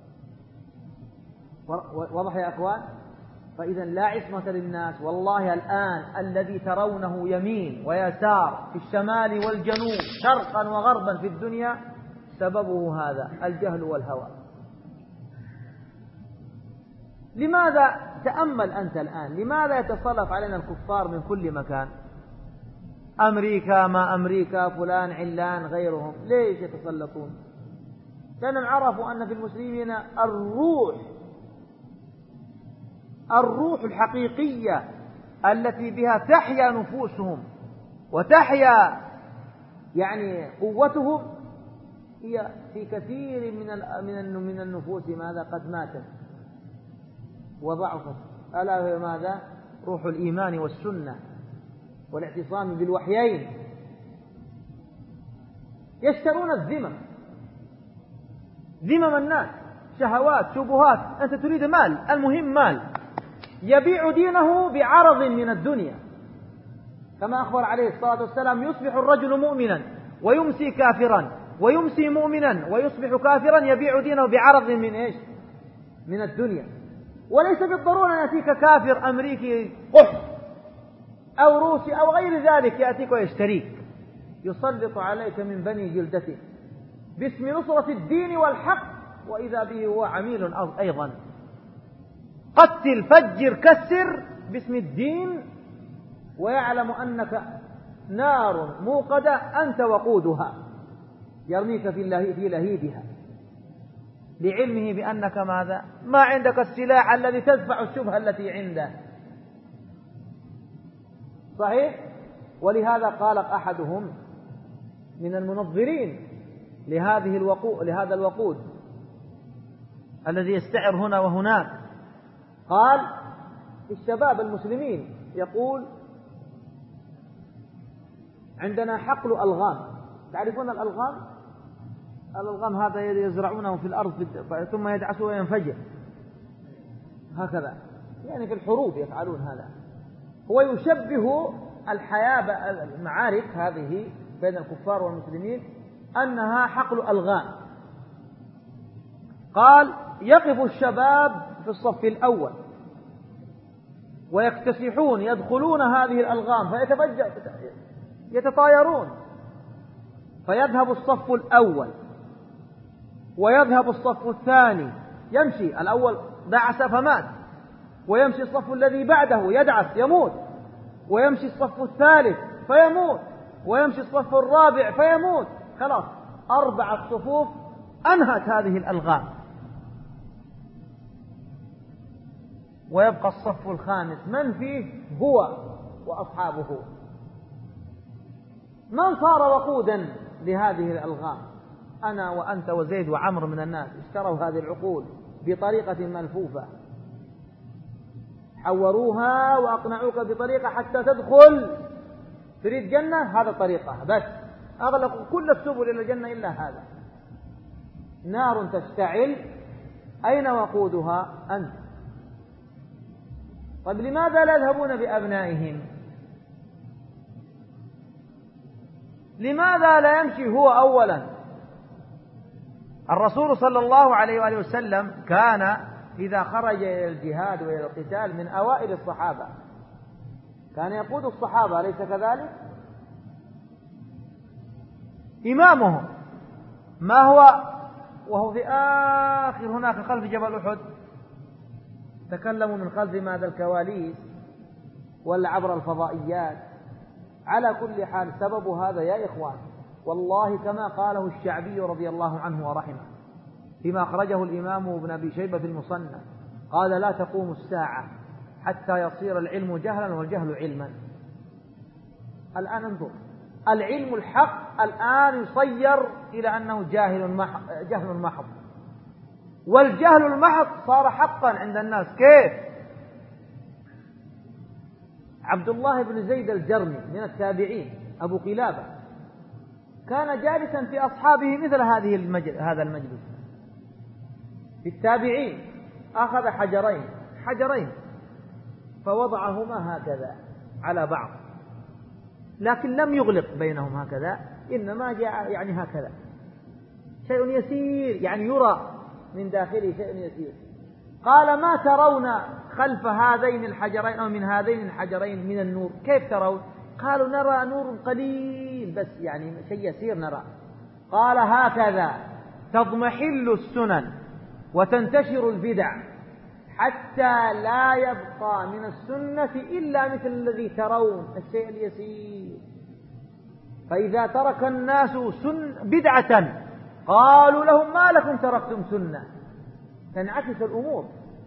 واضح يا أخوان؟ فإذا لا عصمة للناس. والله الآن الذي ترونه يمين ويسار في الشمال والجنوب شرقا وغربا في الدنيا سببه هذا الجهل والهوى. لماذا؟ تأمل أنت الآن، لماذا يتسلط علينا الكفار من كل مكان؟ أمريكا، ما أمريكا، فلان علان غيرهم، ليش يتسلطون؟ لأنهم عرفوا أن في المسلمين الروح الروح الحقيقية التي بها تحيا نفوسهم وتحيا يعني قوتهم، هي في كثير من من من النفوس ماذا؟ قد ماتت وضعفت. ألا هي ماذا؟ روح الإيمان والسنة والاعتصام بالوحيين. يشترون الذمم، ذمم الناس، شهوات، شبهات. أنت تريد مال، المهم مال، يبيع دينه بعرض من الدنيا، كما أخبر عليه الصلاة والسلام: يصبح الرجل مؤمنا ويمسي كافرا، ويمسي مؤمنا ويصبح كافرا، يبيع دينه بعرض من إيش؟ من الدنيا. وليس بالضرورة أن يأتيك كافر أمريكي قح أو روسي أو غير ذلك يأتيك ويشتريك، يسلط عليك من بني جلدته باسم نصرة الدين والحق، وإذا به هو عميل أيضا. قتل، فجر، كسر باسم الدين، ويعلم أنك نار موقدة أنت وقودها، يرميك في لهيبها، لعلمه بأنك ماذا؟ ما عندك السلاح الذي تدفع الشبهة التي عنده. صحيح؟ ولهذا قال أحدهم من المنظرين لهذه الوقود لهذا الوقود الذي يستعر هنا وهناك، قال الشباب المسلمين يقول: عندنا حقل ألغام. تعرفون الألغام؟ الألغام هذا يزرعونه في الأرض ثم يدعسه وينفجر هكذا، يعني في الحروب يفعلون هذا. هو يشبه الحياة المعارك هذه بين الكفار والمسلمين أنها حقل ألغام. قال: يقف الشباب في الصف الأول ويكتسحون، يدخلون هذه الألغام فيتطايرون، فيذهب الصف الأول ويذهب الصف الثاني، يمشي الأول دعس فمات، ويمشي الصف الذي بعده يدعس يموت، ويمشي الصف الثالث فيموت، ويمشي الصف الرابع فيموت. خلاص أربعة صفوف أنهت هذه الألغام، ويبقى الصف الخامس من فيه؟ هو وأصحابه. من صار وقودا لهذه الألغام؟ أنا وأنت وزيد وعمر من الناس اشتروا هذه العقول بطريقة ملفوفة، حوروها وأقنعوك بطريقة حتى تدخل. تريد جنة؟ هذا طريقة بس، أغلق كل السبل إلى الجنة إلا هذا. نار تشتعل، أين وقودها؟ أنت. طيب لماذا لا يذهبون بأبنائهم؟ لماذا لا يمشي هو أولا؟ الرسول صلى الله عليه وآله وسلم كان إذا خرج إلى الجهاد وإلى القتال من أوائل الصحابة، كان يقود الصحابة، أليس كذلك؟ إمامهم ما هو وهو في آخر هناك خلف جبل أحد؟ تكلموا من خلف ماذا الكواليس ولا عبر الفضائيات؟ على كل حال سبب هذا يا إخوان والله كما قاله الشعبي رضي الله عنه ورحمه فيما أخرجه الإمام ابن أبي شيبة في المصنف، قال: لا تقوم الساعة حتى يصير العلم جهلا والجهل علما. الآن انظر، العلم الحق الآن يصير إلى أنه جاهل محض، جهل محض، والجهل المحض صار حقا عند الناس. كيف؟ عبد الله بن زيد الجرمي من التابعين أبو قلابة كان جالسا في أصحابه مثل هذه المجلس هذا المجلس في التابعين، أخذ حجرين حجرين فوضعهما هكذا على بعض، لكن لم يغلق بينهم هكذا، إنما جاء يعني هكذا شيء يسير، يعني يرى من داخله شيء يسير. قال: ما ترون خلف هذين الحجرين أو من هذين الحجرين من النور؟ كيف ترون؟ قالوا: نرى نور قليل بس، يعني شيء يسير نرى. قال: هكذا تضمحل السنن وتنتشر البدع حتى لا يبقى من السنة إلا مثل الذي ترون، الشيء اليسير. فإذا ترك الناس سن بدعة قالوا لهم: ما لكم تركتم سنة؟ تنعكس الأمور،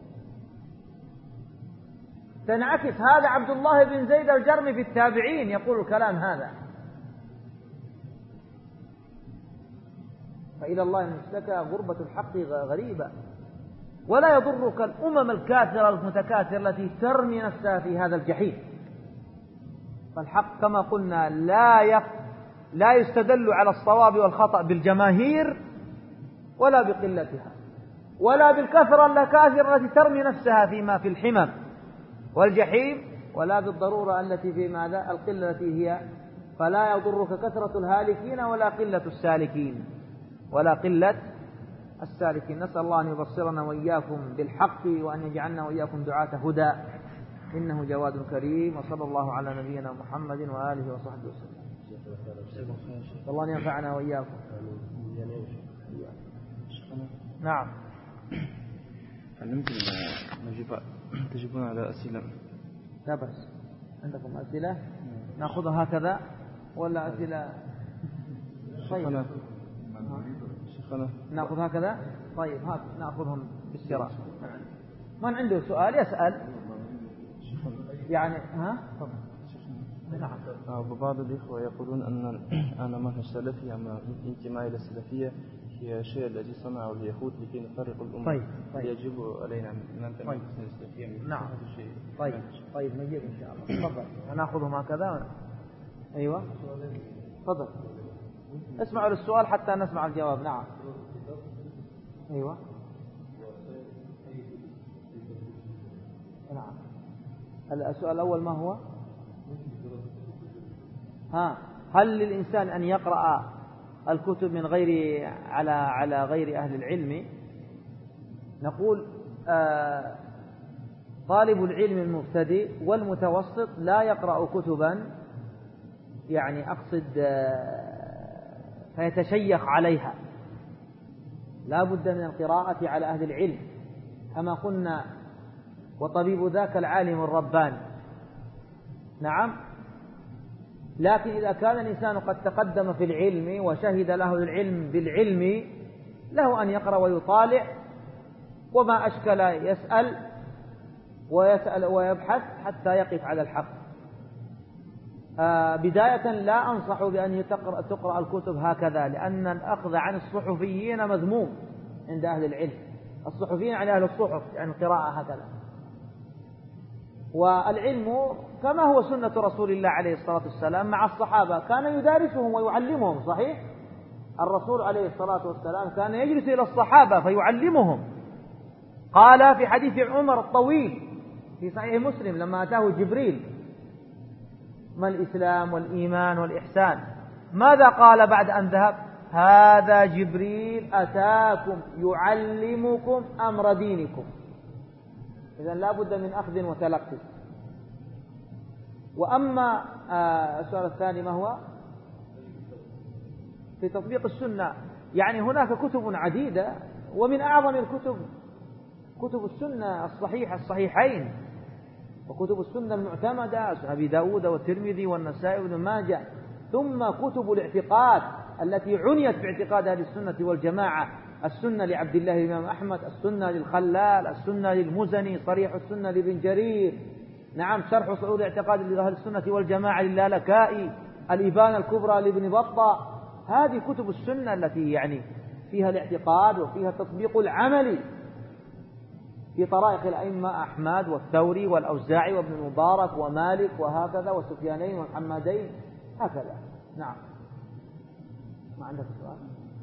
تنعكس. هذا عبد الله بن زيد الجرمي في التابعين يقول الكلام هذا. فإلى الله المشتكى، غربة الحق غريبة، ولا يضرك الأمم الكاثرة المتكاثرة التي ترمي نفسها في هذا الجحيم. فالحق كما قلنا لا يق... لا يستدل على الصواب والخطأ بالجماهير ولا بقلتها ولا بالكثرة الكاثرة التي ترمي نفسها فيما في الحمم والجحيم، ولا بالضرورة التي في ماذا القلة التي هي. فلا يضرك كثرة الهالكين ولا قلة السالكين ولا قلة السالكين. نسأل الله أن يبصرنا وإياكم بالحق وأن يجعلنا وإياكم دعاة هدى، إنه جواد كريم. وصلى الله على نبينا محمد وآله وصحبه وسلم. والله أن ينفعنا وإياكم. نعم. هل يمكن نجيب تجيبون على أسئلة؟ لا بس. عندكم أسئلة نأخذها هكذا ولا أسئلة؟ طيب شيخنا نأخذ هكذا. طيب هات نأخذهم بالسراء. من عنده سؤال يسأل يعني. ها نعم. بعض الإخوة يقولون أن أنا منهج سلفي، أما انتمائي إلى السلفية هي الشيء الذي صنعه اليهود لكي نفرق الأمة. طيب. طيب. يجب علينا أن ننتمي إلى السلفية. نعم. طيب. طيب نجيب إن شاء الله. تفضل. هنأخذهم هكذا. أيوة. تفضل. اسمعوا للسؤال حتى نسمع الجواب. نعم. أيوة. نعم. السؤال الأول ما هو؟ ها هل للإنسان أن يقرأ الكتب من غير على على غير أهل العلم؟ نقول آه طالب العلم المبتدئ والمتوسط لا يقرأ كتبا، يعني أقصد آه فيتشيخ عليها، لا بد من القراءة على أهل العلم كما قلنا، وطبيب ذاك العالم الرباني. نعم. لكن إذا كان الإنسان قد تقدم في العلم وشهد له العلم بالعلم له أن يقرأ ويطالع، وما أشكل يسأل ويسأل ويبحث حتى يقف على الحق. آه بداية لا أنصح بأن تقرأ, تقرأ الكتب هكذا، لأن الأخذ عن الصحفيين مذموم عند أهل العلم. الصحفيين يعني أهل الصحف، يعني القراءة هكذا. والعلم كما هو سنة رسول الله عليه الصلاة والسلام مع الصحابة، كان يدارسهم ويعلمهم. صحيح؟ الرسول عليه الصلاة والسلام كان يجلس إلى الصحابة فيعلمهم. قال في حديث عمر الطويل في صحيح مسلم لما أتاه جبريل: ما الإسلام والإيمان والإحسان؟ ماذا قال بعد أن ذهب؟ هذا جبريل أتاكم يعلمكم أمر دينكم. إذن لا بد من أخذ وتلقي. وأما السؤال الثاني ما هو؟ في تطبيق السنة. يعني هناك كتب عديدة، ومن أعظم الكتب كتب السنة الصحيحة الصحيحين، وكتب السنة المعتمدة أبي داود والترمذي والنسائي وابن ماجه، ثم كتب الاعتقاد التي عنيت باعتقاد أهل السنة والجماعة، السنة لعبد الله الإمام أحمد، السنة للخلال، السنة للمزني، صريح السنة لابن جرير، نعم شرح صعود اعتقاد أهل السنة والجماعة للالكائي، الإبانة الكبرى لابن بطة. هذه كتب السنة التي يعني فيها الاعتقاد وفيها التطبيق العملي في طرائق الأئمة أحمد والثوري والأوزاعي وابن المبارك ومالك وهكذا والسفيانين والحمادين هكذا. نعم. ما عندك سؤال؟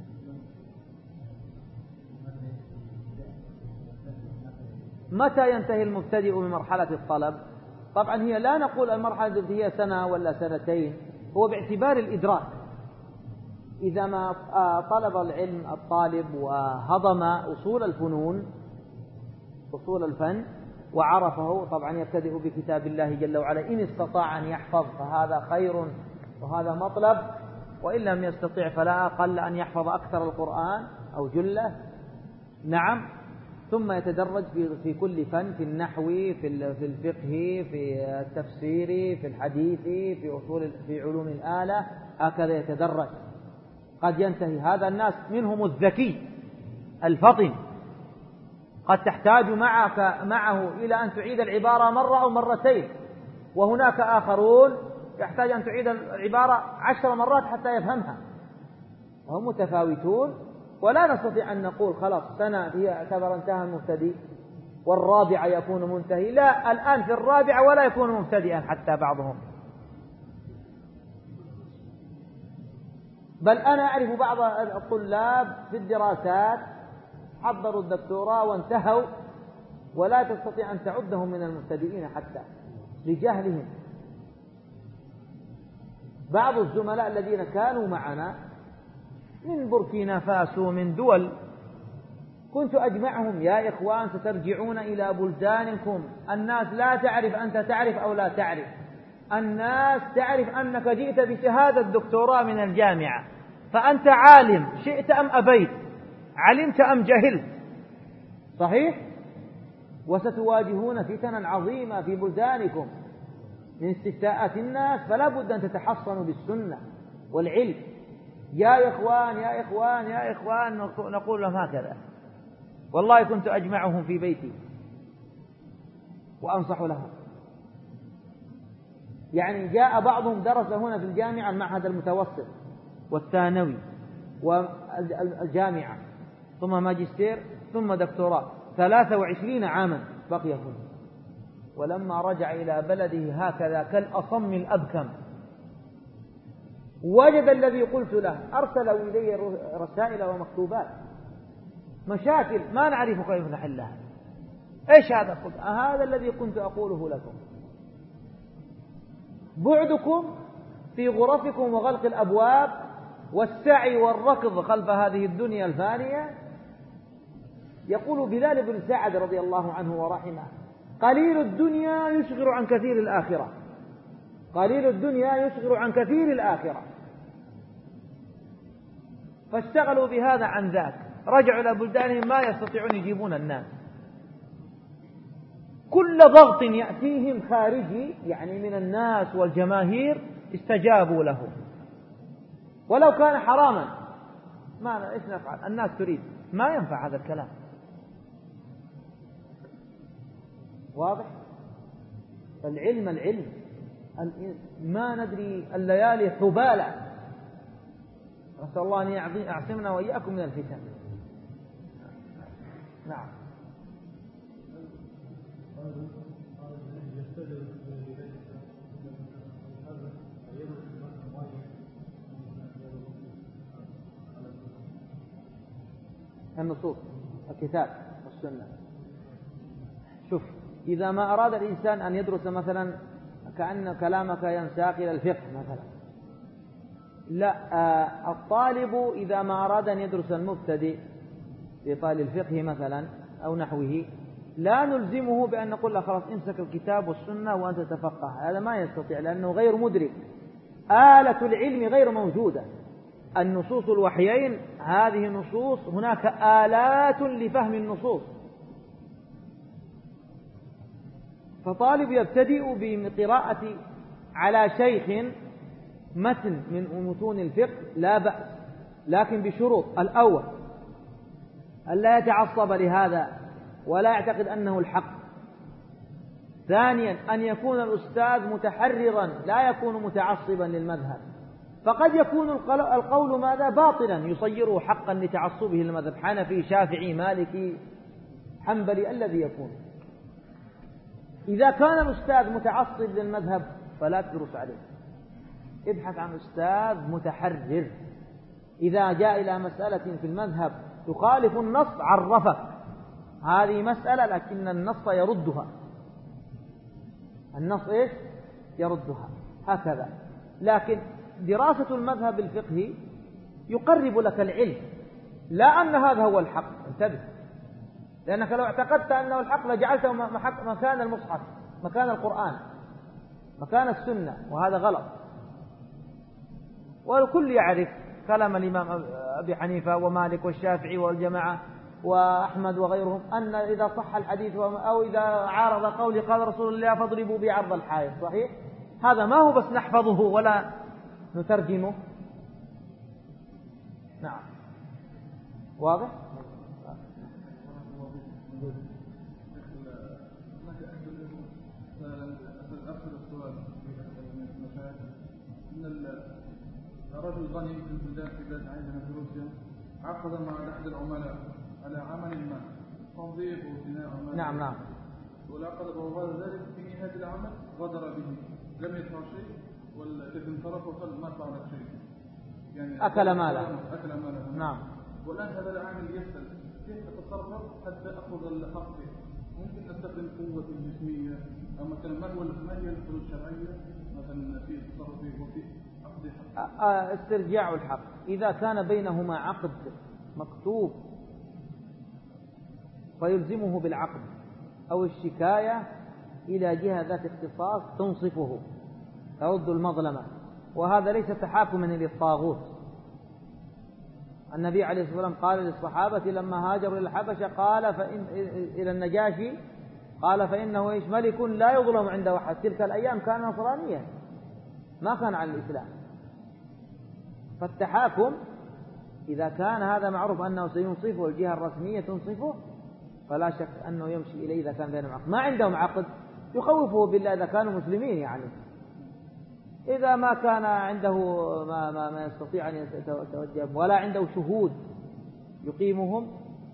متى ينتهي المبتدئ من مرحلة الطلب؟ طبعا هي لا نقول المرحلة هي سنة ولا سنتين، هو باعتبار الإدراك. إذا ما طلب العلم الطالب وهضم أصول الفنون أصول الفن وعرفه، طبعا يبتدئ بكتاب الله جل وعلا إن استطاع أن يحفظ فهذا خير وهذا مطلب، وإن لم يستطع فلا أقل أن يحفظ أكثر القرآن أو جله. نعم. ثم يتدرج في كل فن، في النحو، في الفقه، في التفسير، في الحديث، في أصول في علوم الآلة، هكذا يتدرج. قد ينتهي هذا الناس منهم الذكي الفطن، قد تحتاج معك معه إلى أن تعيد العبارة مرة أو مرتين، وهناك آخرون يحتاج أن تعيد العبارة عشر مرات حتى يفهمها، وهم متفاوتون. ولا نستطيع أن نقول خلاص سنة هي اعتبر انتهى المبتدئ والرابعة يكون منتهي، لا، الآن في الرابعة ولا يكون مبتدئا حتى بعضهم. بل أنا أعرف بعض الطلاب في الدراسات حضروا الدكتوراه وانتهوا، ولا تستطيع أن تعدهم من المبتدئين حتى لجهلهم. بعض الزملاء الذين كانوا معنا من بوركينا فاسو من دول، كنت أجمعهم يا إخوان سترجعون إلى بلدانكم، الناس لا تعرف أنت تعرف أو لا تعرف، الناس تعرف أنك جئت بشهادة دكتوراه من الجامعة، فأنت عالم شئت أم أبيت، علمت أم جهلت، صحيح؟ وستواجهون فتنا عظيمة في بلدانكم من استفتاءات الناس، فلا بد أن تتحصنوا بالسنة والعلم. يا إخوان يا إخوان يا إخوان نقول لهم هكذا. والله كنت أجمعهم في بيتي وأنصح لهم. يعني جاء بعضهم درس هنا في الجامعة المعهد المتوسط والثانوي والجامعة ثم ماجستير ثم دكتوراه، ثلاثة وعشرين عاما بقي هنا، ولما رجع إلى بلده هكذا كالأصم الأبكم، وجد الذي قلت له، أرسلوا إلي رسائل ومكتوبات، مشاكل ما نعرف كيف نحلها. إيش هذا؟ قلت هذا الذي كنت أقوله لكم، بعدكم في غرفكم وغلق الأبواب والسعي والركض خلف هذه الدنيا الفانية. يقول بلال بن سعد رضي الله عنه ورحمه: قليل الدنيا يشغل عن كثير الآخرة، قليل الدنيا يشغل عن كثير الآخرة. فاشتغلوا بهذا عن ذاك، رجعوا إلى بلدانهم ما يستطيعون يجيبون الناس، كل ضغط يأتيهم خارجي يعني من الناس والجماهير استجابوا له، ولو كان حراما ما إيش نفعل، الناس تريد، ما ينفع هذا الكلام. واضح؟ العلم العلم ما ندري الليالي حبالة، نسأل الله أن يعصمنا وإياكم من الفتن. نعم. النصوص الكتاب والسنة. شوف، إذا ما أراد الإنسان أن يدرس مثلا كأن كلامك ينساق إلى الفقه مثلا، لا، آه الطالب إذا ما أراد أن يدرس المبتدئ في طالب الفقه مثلا أو نحوه لا نلزمه بأن نقول له خلاص امسك الكتاب والسنة وأنت تتفقه، هذا ما يستطيع لأنه غير مدرك، آلة العلم غير موجودة. النصوص الوحيين هذه نصوص، هناك آلات لفهم النصوص. فطالب يبتدئ بقراءة على شيخ متن من متون الفقه لا بأس، لكن بشروط: الأول ألا يتعصب لهذا ولا يعتقد أنه الحق. ثانيا أن يكون الأستاذ متحررا لا يكون متعصبا للمذهب، فقد يكون القول ماذا باطلا يصيره حقا لتعصبه للمذهب، حنفي شافعي مالكي حنبلي الذي يكون. إذا كان الأستاذ متعصب للمذهب فلا تدرس عليه، ابحث عن أستاذ متحرر. إذا جاء إلى مسألة في المذهب تخالف النص عرفك هذه مسألة لكن النص يردها، النص إيش يردها هكذا. لكن دراسة المذهب الفقهي يقرب لك العلم، لا أن هذا هو الحق، انتبه، لأنك لو اعتقدت أنه الحق لجعلته مكان المصحف، مكان القرآن، مكان السنة، وهذا غلط. والكل يعرف كلام الإمام أبي حنيفة ومالك والشافعي والجماعة وأحمد وغيرهم أن إذا صح الحديث أو إذا عارض قولي قال رسول الله فاضربوا بعرض الحائط، صحيح؟ هذا ما هو بس نحفظه ولا نترجمه. نعم، واضح؟ رجل غني في البلدان في بلاد عندنا في روسيا عقد مع أحد العملاء على عمل ما، تنظيف وبناء عمل. نعم نعم. ولاقد بعد ذلك في نهاية العمل غدر به، لم يدفع شيء والكيف انصرف وقال ما فعل شيء، يعني أكل ماله. أكل ماله. نعم. والآن هذا العامل يسأل كيف أتصرف حتى أخذ الحق به؟ ممكن أستخدم قوة جسمية أو مثلا ما هو ما هي الحلول الشرعية مثلا في تصرفي وفي استرجاع الحق. إذا كان بينهما عقد مكتوب فيلزمه بالعقد أو الشكاية إلى جهة ذات اختصاص تنصفه ترد المظلمة، وهذا ليس تحاكما للطاغوت. النبي عليه الصلاة والسلام قال للصحابة لما هاجروا إلى الحبشة قال فإن إلى النجاشي قال فإنه إيش ملك لا يظلم عنده أحد. تلك الأيام كان نصرانيا ما كان على الإسلام. فالتحاكم إذا كان هذا معروف أنه سينصفه والجهة الرسمية تنصفه فلا شك أنه يمشي إليه. إذا كان بينهم عقد، ما عندهم عقد يخوفه بالله إذا كانوا مسلمين، يعني إذا ما كان عنده ما, ما, ما يستطيع أن يتوجه ولا عنده شهود يقيمهم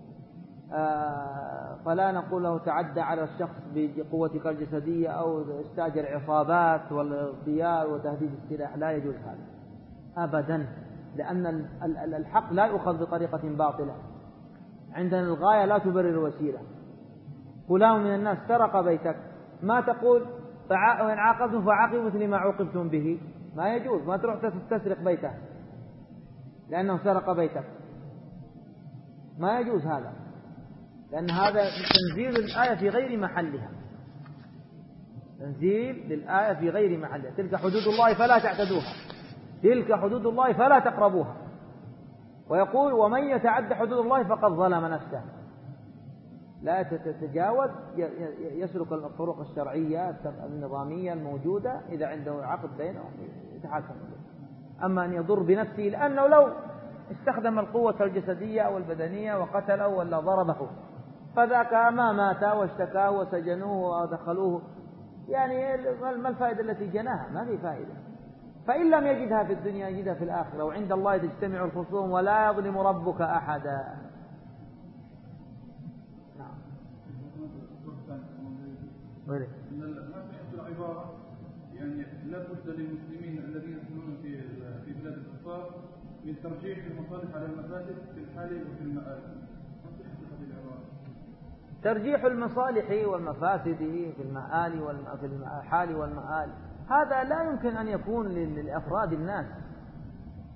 آه فلا نقول له تعدى على الشخص بقوتك الجسدية أو استاجر عصابات والضياء وتهديد السلاح، لا يجوز هذا أبدا، لأن الحق لا يؤخذ بطريقة باطلة. عندنا الغاية لا تبرر الوسيلة. فلان من الناس سرق بيتك، ما تقول وإن عاقبتم فعاقبوا مثل ما عوقبتم به، ما يجوز. ما تروح تستسرق بيته لأنه سرق بيتك، ما يجوز هذا، لأن هذا تنزيل الآية في غير محلها، تنزيل للآية في غير محلها. تلك حدود الله فلا تعتدوها، تلك حدود الله فلا تقربوها. ويقول ومن يتعد حدود الله فقد ظلم نفسه. لا تتجاوز، يسلك الطرق الشرعية النظامية الموجودة، إذا عنده عقد بينهم يتحاكم إليه. أما أن يضر بنفسه، لأنه لو استخدم القوة الجسدية أو البدنية وقتله ولا ضربه فذاك ما مات واشتكاه وسجنوه ودخلوه، يعني ما الفائدة التي جناها؟ ما في فائدة. فإن لم يجدها في الدنيا يجدها في الآخرة، وعند الله تجتمع الخصوم ولا يظلم ربك أحدا. نعم. ما في العبارة يعني لا بد للمسلمين الذين يسكنون في في بلاد الكفار من ترجيح المصالح على المفاسد في الحال وفي المآل. ترجيح المصالح والمفاسد في المآل في الحال والمآل هذا لا يمكن أن يكون لأفراد الناس،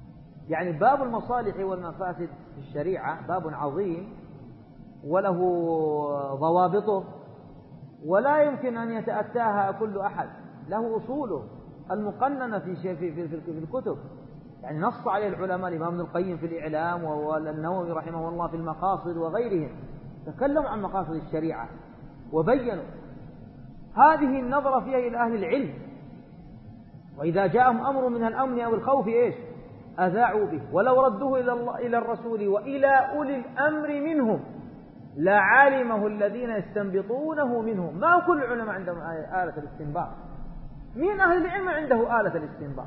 يعني باب المصالح والمفاسد في الشريعة باب عظيم وله ضوابطه، ولا يمكن أن يتأتاها كل أحد، له أصوله المقننة في في في في الكتب، يعني نص عليه العلماء، الإمام ابن القيم في الإعلام والنووي رحمه الله في المقاصد وغيرهم تكلموا عن مقاصد الشريعة وبينوا. هذه النظرة فيها إلى أهل العلم، وإذا جاءهم أمر من الأمن أو الخوف إيش أذاعوا به، ولو ردوه إلى الله إلى الرسول وإلى أولي الأمر منهم لعلمه الذين يستنبطونه منهم. ما كل العلماء عندهم آلة الاستنباط، من أهل العلم عنده آلة الاستنباط،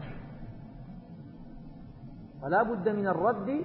فلا بد من الرد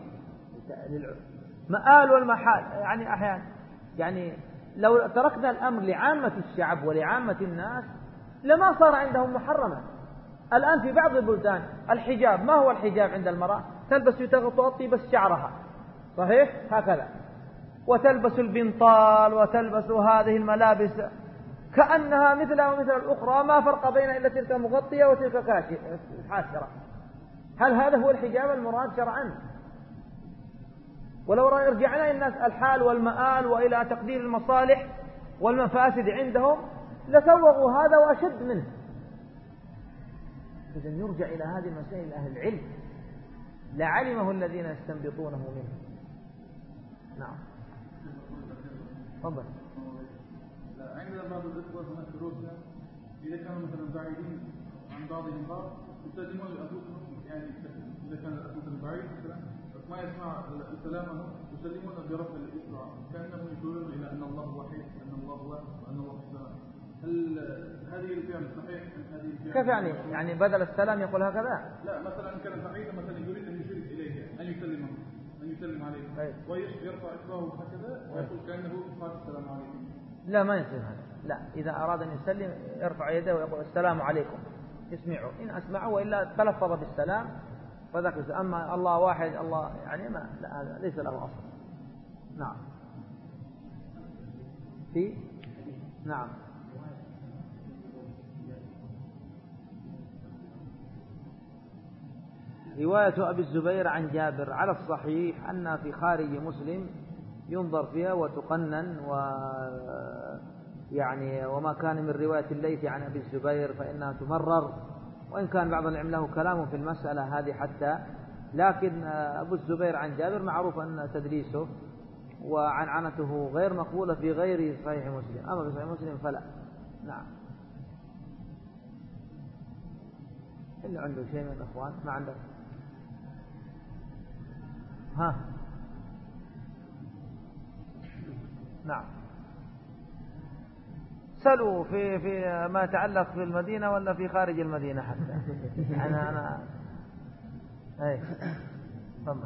مآل والمحال. يعني أحيانا يعني لو تركنا الأمر لعامة الشعب ولعامة الناس لما صار عندهم محرما. الآن في بعض البلدان الحجاب، ما هو الحجاب عند المرأة؟ تلبس تغطي بس شعرها، صحيح هكذا، وتلبس البنطال وتلبس هذه الملابس كأنها مثلها ومثل الأخرى، ما فرق بين إلا تلك مغطية وتلك حاسرة. هل هذا هو الحجاب المراد شرعا؟ ولو رجعنا إلى الناس الحال والمآل وإلى تقدير المصالح والمفاسد عندهم لسوغوا هذا وأشد منه. إذا يرجع إلى هذه المسائل أهل العلم لعلمه الذين يستنبطونه منه. نعم تفضل. عندنا بعض الإخوة هنا في روسيا إذا كانوا مثلا بعيدين عن بعضهم بعض يسلمون لأخوهم، يعني إذا كان الأخ مثلا بعيد ما يسمع السلام يسلمون برفع الإسراع كأنهم يشيرون إلى أن الله واحد، أن الله واحد، وأن الله السلام. هل هذه الفعل صحيح؟ هذه الفعل كيف يعني؟ يعني بدل السلام يقول هكذا؟ لا، مثلا كان بعيدا مثلا يريد أن يشير إليه أن يسلم أن يسلم عليه ويرفع إسراعه هكذا ويقول كأنه قال السلام عليكم. لا ما يصير هذا، لا، إذا أراد أن يسلم يرفع يده ويقول السلام عليكم، يسمعوا إن أسمعوا، وإلا تلفظ بالسلام فذكر. أما الله واحد الله يعني ما، لا، هذا ليس له أصل. نعم في نعم رواية أبي الزبير عن جابر على الصحيح أن في خارج مسلم ينظر فيها وتقنن، و يعني وما كان من رواية الليث عن أبي الزبير فإنها تمرر، وإن كان بعض العلم له كلام في المسألة هذه حتى، لكن أبو الزبير عن جابر معروف أن تدليسه وعنعنته غير مقبولة في غير صحيح مسلم، أما في صحيح مسلم فلا. نعم. اللي عنده شيء من الأخوان ما عنده؟ ها نعم سألوا في في ما يتعلق في المدينة ولا في خارج المدينة حتى. أنا أنا أي تفضل.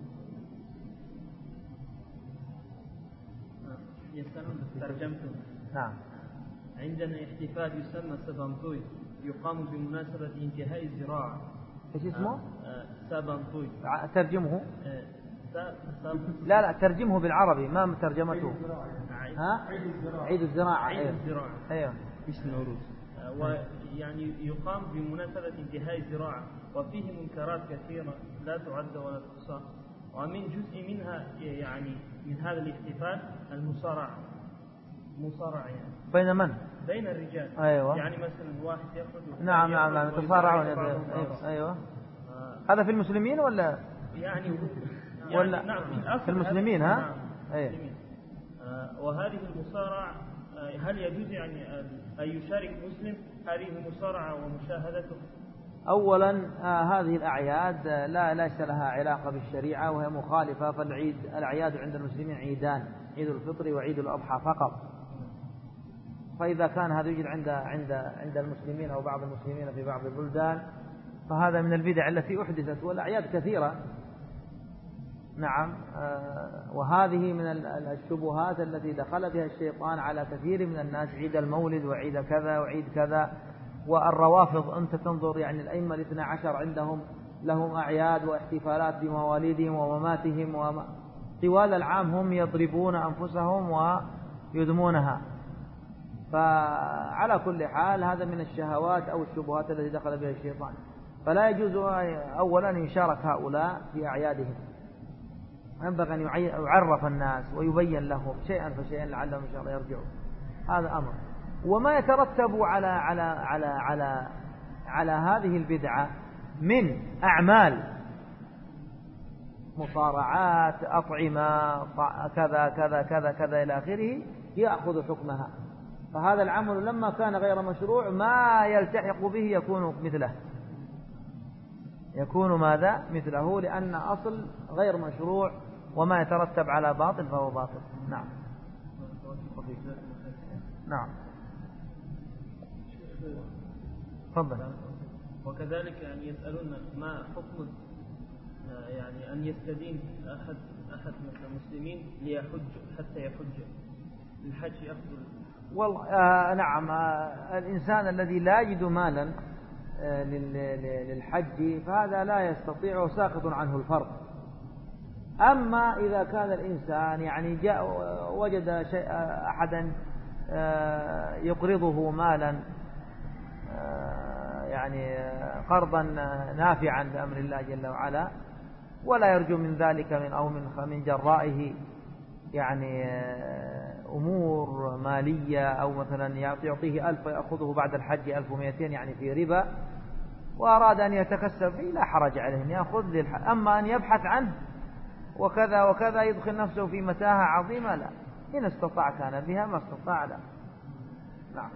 يسألون ترجمته. نعم. عندنا احتفال يسمى سبانطوي يقام بمناسبة انتهاء الزراعة. ايش اسمه؟ سبانطوي. ترجمه؟ آه لا لا ترجمه بالعربي، ما ترجمته. ها؟ عيد الزراعة. عيد الزراعة. ايوه. مش نوروز. ويعني يقام بمناسبة انتهاء الزراعة، وفيه منكرات كثيرة لا تعد ولا تحصى، ومن جزء منها يعني من هذا الاحتفال المصارعة. مصارعة يعني. بين من؟ بين الرجال. أيوة. يعني مثلا واحد يأخذ. نعم نعم نعم يتصارعون. أيوة. أيوة. آه. هذا في المسلمين ولا؟ يعني. يعني ولا نعم في المسلمين ها؟ نعم. أيه. آه وهذه المصارعة آه هل يجوز يعني أن يشارك مسلم هذه المصارعة ومشاهدته؟ أولا آه هذه الأعياد آه لا ليس لها علاقة بالشريعة وهي مخالفة، فالعيد الأعياد عند المسلمين عيدان، عيد الفطر وعيد الأضحى فقط. فإذا كان هذا يوجد عند عند عند المسلمين أو بعض المسلمين في بعض البلدان فهذا من البدع التي أحدثت، والأعياد كثيرة. نعم. وهذه من الشبهات التي دخل بها الشيطان على كثير من الناس، عيد المولد وعيد كذا وعيد كذا. والروافض أنت تنظر يعني الأئمة الاثنى عشر عندهم لهم أعياد واحتفالات بمواليدهم ومماتهم، وطوال العام هم يضربون أنفسهم ويدمونها. فعلى كل حال هذا من الشهوات أو الشبهات التي دخل بها الشيطان. فلا يجوز أولا أن يشارك هؤلاء في أعيادهم، ينبغي أن يعرف الناس ويبين لهم شيئا فشيئا لعلهم إن شاء الله يرجعوا. هذا أمر. وما يترتب على على على على على هذه البدعة من أعمال مصارعات، أطعمة، كذا كذا كذا كذا إلى آخره، يأخذ حكمها. فهذا العمل لما كان غير مشروع ما يلتحق به يكون مثله، يكون ماذا مثله، لأن أصل غير مشروع وما يترتب على باطل فهو باطل. نعم نعم تفضل. وكذلك يعني يسألون ما حكم يعني أن يستدين أحد أحد من المسلمين ليحج حتى يحج الحج يأخذ. والله آه نعم آه الإنسان الذي لا يجد مالا آه للحج فهذا لا يستطيع، ساقط عنه الفرض. أما إذا كان الإنسان يعني جاء وجد شيء أحدا آه يقرضه مالا آه يعني قرضا نافعا بأمر الله جل وعلا، ولا يرجو من ذلك من أو من من جرائه يعني أمور مالية، أو مثلا يعطيه ألف ويأخذه بعد الحج ألف ومئتين يعني في ربا، وأراد أن يتكسب فيه لا حرج عليه أن يأخذ للحج. أما أن يبحث عنه وكذا وكذا يدخل نفسه في متاهة عظيمة لا، إن استطاع كان بها، ما استطاع لا. نعم.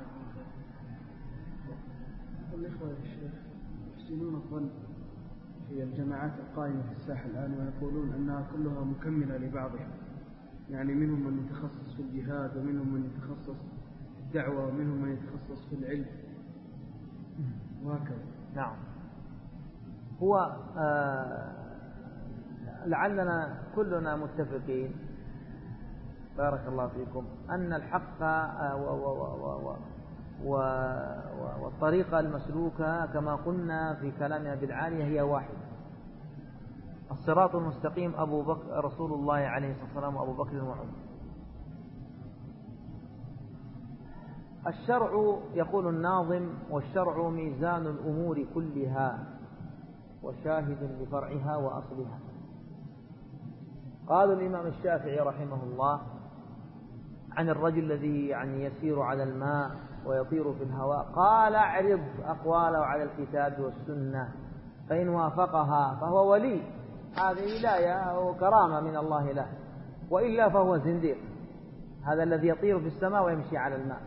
الإخوة الشيخ يحسنون الظن في الجماعات القائمة في الساحة الآن ويقولون أنها كلها مكملة لبعضها، يعني منهم من يتخصص في الجهاد ومنهم من يتخصص في الدعوة ومنهم من يتخصص في العلم وهكذا. نعم. هو آه لعلنا كلنا متفقين بارك الله فيكم أن الحق آه و و و و و والطريقة المسلوكة كما قلنا في كلامنا بالعالية هي واحدة. الصراط المستقيم أبو بكر رسول الله عليه الصلاة والسلام وأبو بكر وعمر. الشرع يقول الناظم: والشرع ميزان الأمور كلها وشاهد لفرعها وأصلها. قال الإمام الشافعي رحمه الله عن الرجل الذي يعني يسير على الماء ويطير في الهواء، قال: اعرض أقواله على الكتاب والسنة فإن وافقها فهو ولي، هذه ولاية وكرامة من الله له، وإلا فهو زنديق، هذا الذي يطير في السماء ويمشي على الماء.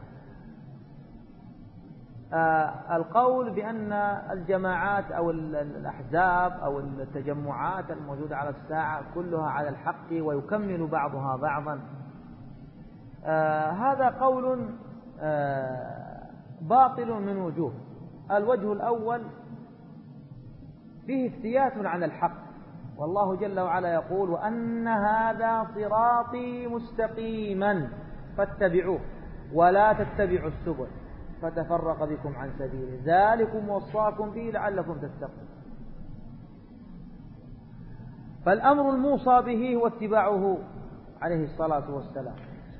آه القول بأن الجماعات أو الأحزاب أو التجمعات الموجودة على الساعة كلها على الحق ويكمل بعضها بعضا، آه هذا قول آه باطل من وجوه. الوجه الأول فيه افتيات على الحق، والله جل وعلا يقول: وأن هذا صراطي مستقيما فاتبعوه ولا تتبعوا السبل فتفرق بكم عن سبيله ذلكم وصاكم به لعلكم تتقون. فالأمر الموصى به هو اتباعه عليه الصلاة والسلام،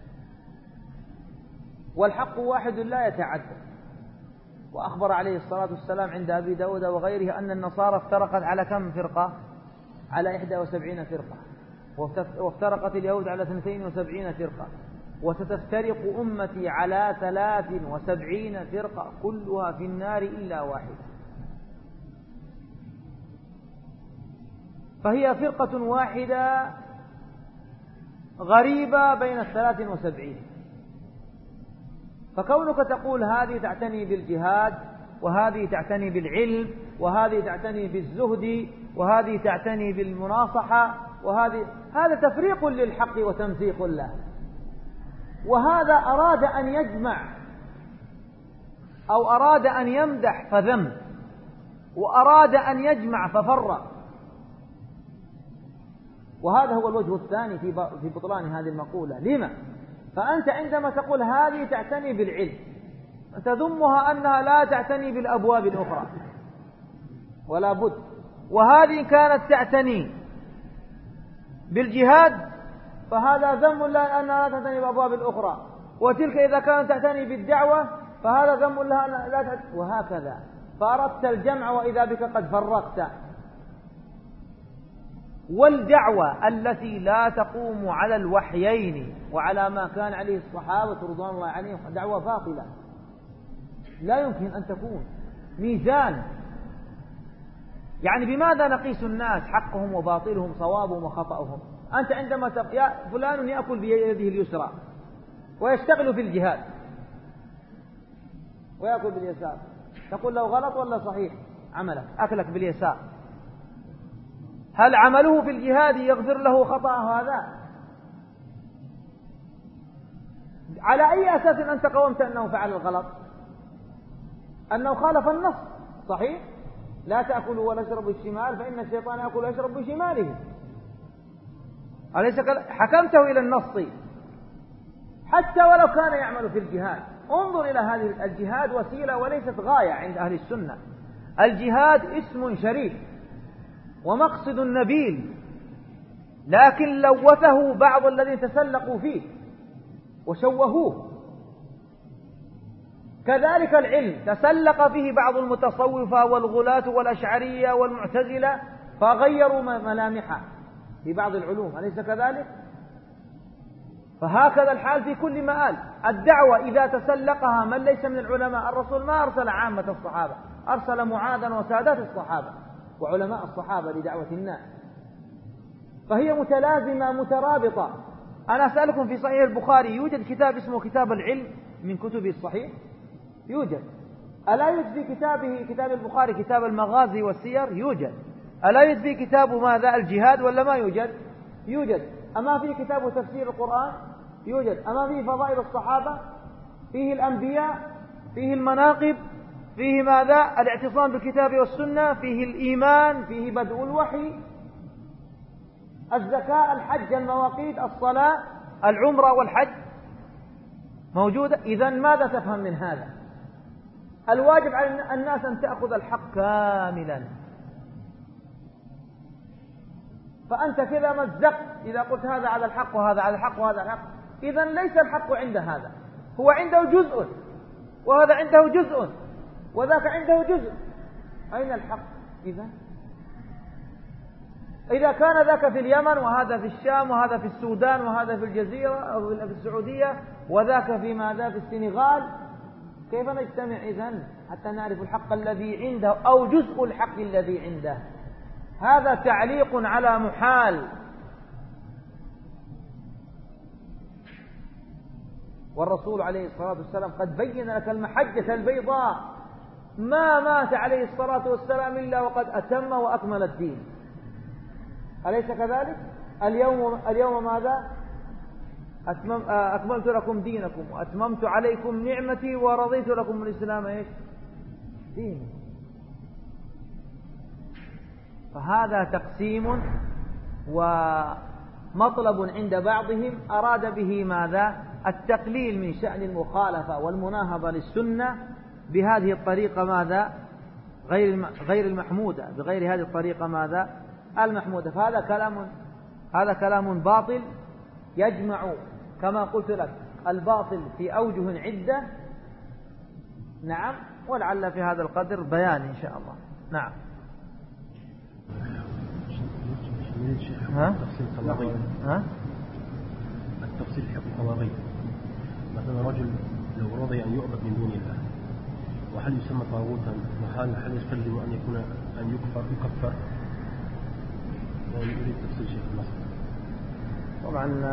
والحق واحد لا يتعدى. وأخبر عليه الصلاة والسلام عند أبي داود وغيره أن النصارى افترقت على كم فرقة؟ على إحدى وسبعين فرقة، وافترقت اليهود على اثنتين وسبعين فرقة، وستفترق أمتي على ثلاث وسبعين فرقة كلها في النار إلا واحدة. فهي فرقة واحدة غريبة بين الثلاث وسبعين. فكونك تقول هذه تعتني بالجهاد وهذه تعتني بالعلم وهذه تعتني بالزهد وهذه تعتني بالمناصحة وهذه، هذا تفريق للحق وتمزيق له. وهذا أراد أن يجمع أو أراد أن يمدح فذم، وأراد أن يجمع ففرق. وهذا هو الوجه الثاني في بطلان هذه المقولة. لما؟ فأنت عندما تقول هذه تعتني بالعلم تذمها أنها لا تعتني بالأبواب الأخرى ولا بد، وهذه كانت تعتني بالجهاد فهذا ذم لها أنها لا تعتني بالأبواب الأخرى، وتلك إذا كانت تعتني بالدعوة فهذا ذم لها أنها لا تعتني، وهكذا. فأردت الجمع وإذا بك قد فرقت. والدعوة التي لا تقوم على الوحيين وعلى ما كان عليه الصحابة رضوان الله عليهم دعوة باطلة لا يمكن أن تكون ميزان. يعني بماذا نقيس الناس حقهم وباطلهم صوابهم وخطأهم؟ أنت عندما تقول يا فلان يأكل بيده اليسرى ويشتغل في الجهاد ويأكل باليسار، تقول له غلط ولا صحيح عملك أكلك باليسار؟ هل عمله في الجهاد يغفر له خطأ هذا؟ على أي أساس أنت قومت أنه فعل الغلط؟ أنه خالف النص. صحيح؟ لا تأكلوا ولا تشربوا الشمال فإن الشيطان يأكل ويشرب بشماله. أليس حكمته إلى النص حتى ولو كان يعمل في الجهاد. انظر إلى هذه الجهاد وسيلة وليست غاية عند أهل السنة. الجهاد اسم شريف ومقصد نبيل، لكن لوثه بعض الذين تسلقوا فيه وشوهوه. كذلك العلم تسلق فيه بعض المتصوفة والغلاة والأشعرية والمعتزلة فغيروا ملامحه في بعض العلوم، أليس كذلك؟ فهكذا الحال في كل مآل. الدعوة إذا تسلقها من ليس من العلماء، الرسول ما أرسل عامة الصحابة، أرسل معاذا وسادات الصحابة وعلماء الصحابة لدعوة الناس، فهي متلازمة مترابطة. أنا أسألكم في صحيح البخاري يوجد كتاب اسمه كتاب العلم من كتبه الصحيح؟ يوجد. ألا يوجد في كتابه كتاب البخاري كتاب المغازي والسير؟ يوجد. ألا يوجد في كتابه ماذا الجهاد ولا ما يوجد؟ يوجد. أما في كتابه تفسير القرآن؟ يوجد. أما فيه فضائل الصحابة؟ فيه الأنبياء؟ فيه المناقب؟ فيه ماذا؟ الاعتصام بالكتاب والسنة؟ فيه الإيمان؟ فيه بدء الوحي؟ الزكاة، الحج، المواقيت، الصلاة، العمرة والحج موجودة. إذن ماذا تفهم من هذا؟ الواجب على الناس أن تأخذ الحق كاملا. فأنت كذا مزقت إذا قلت هذا على الحق وهذا على الحق وهذا على الحق، إذن ليس الحق عند هذا، هو عنده جزء وهذا عنده جزء وذاك عنده جزء. أين الحق إذن؟ إذا كان ذاك في اليمن وهذا في الشام وهذا في السودان وهذا في الجزيرة أو في السعودية وذاك في ماذا في السنغال، كيف نجتمع إذن حتى نعرف الحق الذي عنده أو جزء الحق الذي عنده؟ هذا تعليق على محال. والرسول عليه الصلاة والسلام قد بين لك المحجة البيضاء، ما مات عليه الصلاة والسلام إلا وقد أتم وأكمل الدين، أليس كذلك؟ اليوم اليوم ماذا؟ أتمم أكملت لكم دينكم وأتممت عليكم نعمتي ورضيت لكم الإسلام إيش؟ دين. فهذا تقسيم ومطلب عند بعضهم أراد به ماذا؟ التقليل من شأن المخالفة والمناهضة للسنة بهذه الطريقة ماذا؟ غير غير المحمودة، بغير هذه الطريقة ماذا؟ المحمودة. فهذا كلام هذا كلام باطل يجمع كما قلت لك الباطل في أوجه عدة. نعم، ولعل في هذا القدر بيان إن شاء الله. نعم. ها؟ ها؟ التفصيل في حق الطواغيت. مثلا رجل لو رضي أن يعبد من دون الله، وهل يسمى طاغوتا؟ وهل هل يستلزم أن يكون أن يكفر يكفر؟ يعني يريد تفصيل شيء في المسألة. طبعا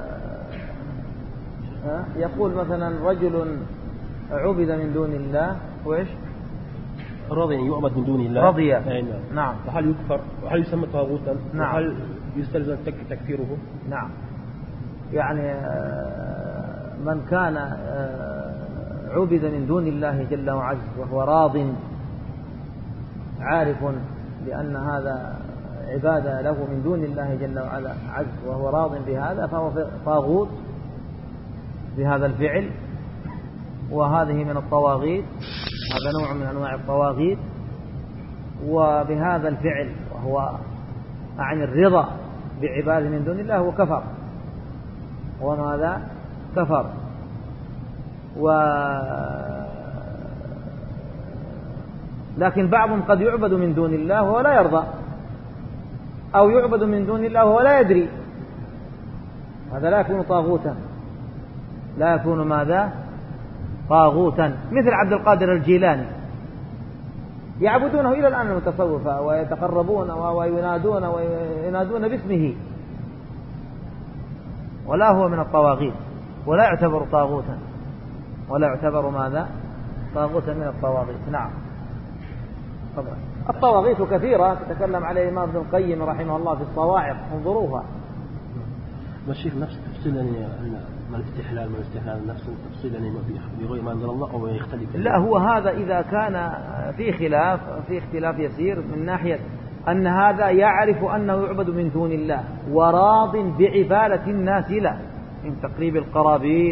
آه يقول مثلا رجل عبد من دون الله وإيش؟ رضي أن يعبد من دون الله. رضي. نعم. وهل يكفر؟ وهل يسمى طاغوتا؟ نعم. وهل يستلزم تكفيره؟ نعم. يعني من كان عبد من دون الله جل وعز وهو راض عارف بأن هذا عبادة له من دون الله جل وعلا عز وهو راض بهذا، فهو طاغوت بهذا الفعل، وهذه من الطواغيت، هذا نوع من أنواع الطواغيت. وبهذا الفعل وهو عن الرضا بعباده من دون الله هو كفر، وماذا كفر. لكن بعضهم قد يعبد من دون الله وهو لا يرضى، أو يعبد من دون الله وهو لا يدري، هذا لا يكون طاغوتا، لا يكون ماذا؟ طاغوتا. مثل عبد القادر الجيلاني يعبدونه إلى الآن المتصوفة ويتقربون وينادون وينادون باسمه، ولا هو من الطواغيت، ولا يعتبر طاغوتا، ولا يعتبر ماذا؟ طاغوتا من الطواغيت. نعم. طبعا الطواغيت كثيرة تتكلم عليه الإمام ابن القيم رحمه الله في الصواعق، انظروها. والشيخ نفس التفصيل يعني ما الاستحلال ما الاستحلال نفس التفصيل يعني بغير ما أنزل الله أو يختلف. لا، هو هذا إذا كان في خلاف، في اختلاف يسير من ناحية أن هذا يعرف أنه يعبد من دون الله وراض بعبادة الناس له من تقريب القرابين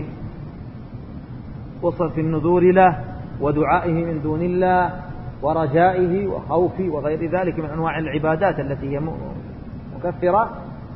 وصرف النذور له ودعائه من دون الله ورجائه وخوفه وغير ذلك من أنواع العبادات التي هي مكفرة،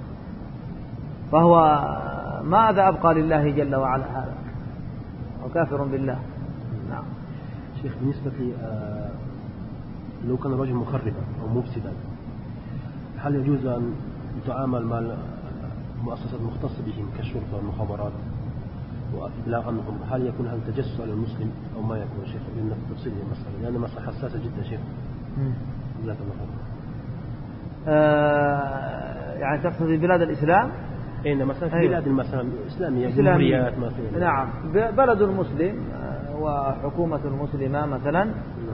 فهو ماذا أبقى لله جل وعلا؟ هذا وكافر بالله. نعم. شيخ بالنسبة لي آه لو كان رجل مخربا أو مفسدا، هل يجوز أن يتعامل مع مؤسسات مختصة بهم كالشرطة والمخابرات وإبلاغ عنهم؟ هل يكون هذا تجسس على المسلم أو ما يكون؟ شيخ لأن تفصيل المسألة لأن مسألة حساسة جدا شيخ. جزاك الله خير. آه يعني تقصد بلاد الإسلام؟ إيه مثلا في بلاد مثلا إسلامية جمهوريات مثلا. نعم، بلد المسلم وحكومة مسلمة مثلا،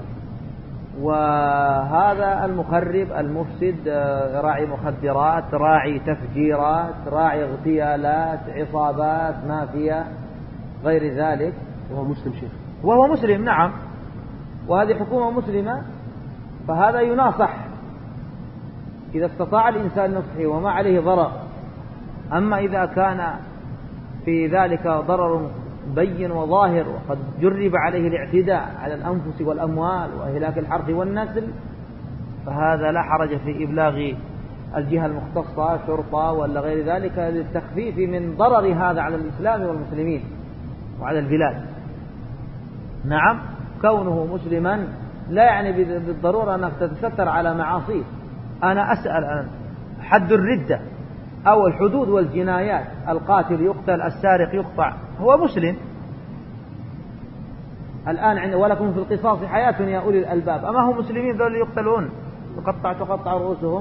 وهذا المخرب المفسد راعي مخدرات، راعي تفجيرات، راعي اغتيالات، عصابات مافيا غير ذلك، وهو مسلم شيخ، وهو مسلم. نعم، وهذه حكومة مسلمة، فهذا يناصح إذا استطاع الإنسان نصحه وما عليه ضرر. أما إذا كان في ذلك ضرر بين وظاهر وقد جرب عليه الاعتداء على الأنفس والأموال وإهلاك الحرث والنسل، فهذا لا حرج في إبلاغ الجهة المختصة شرطة ولا غير ذلك للتخفيف من ضرر هذا على الإسلام والمسلمين وعلى البلاد. نعم، كونه مسلما لا يعني بالضرورة أنك تتستر على معاصيه. أنا أسأل عن حد الردة أو الحدود والجنايات، القاتل يقتل، السارق يقطع، هو مسلم الآن عند ولكم في القصاص حياة يا أولي الألباب، أما هم مسلمين ذول يقتلون يقطع تقطع رؤوسهم؟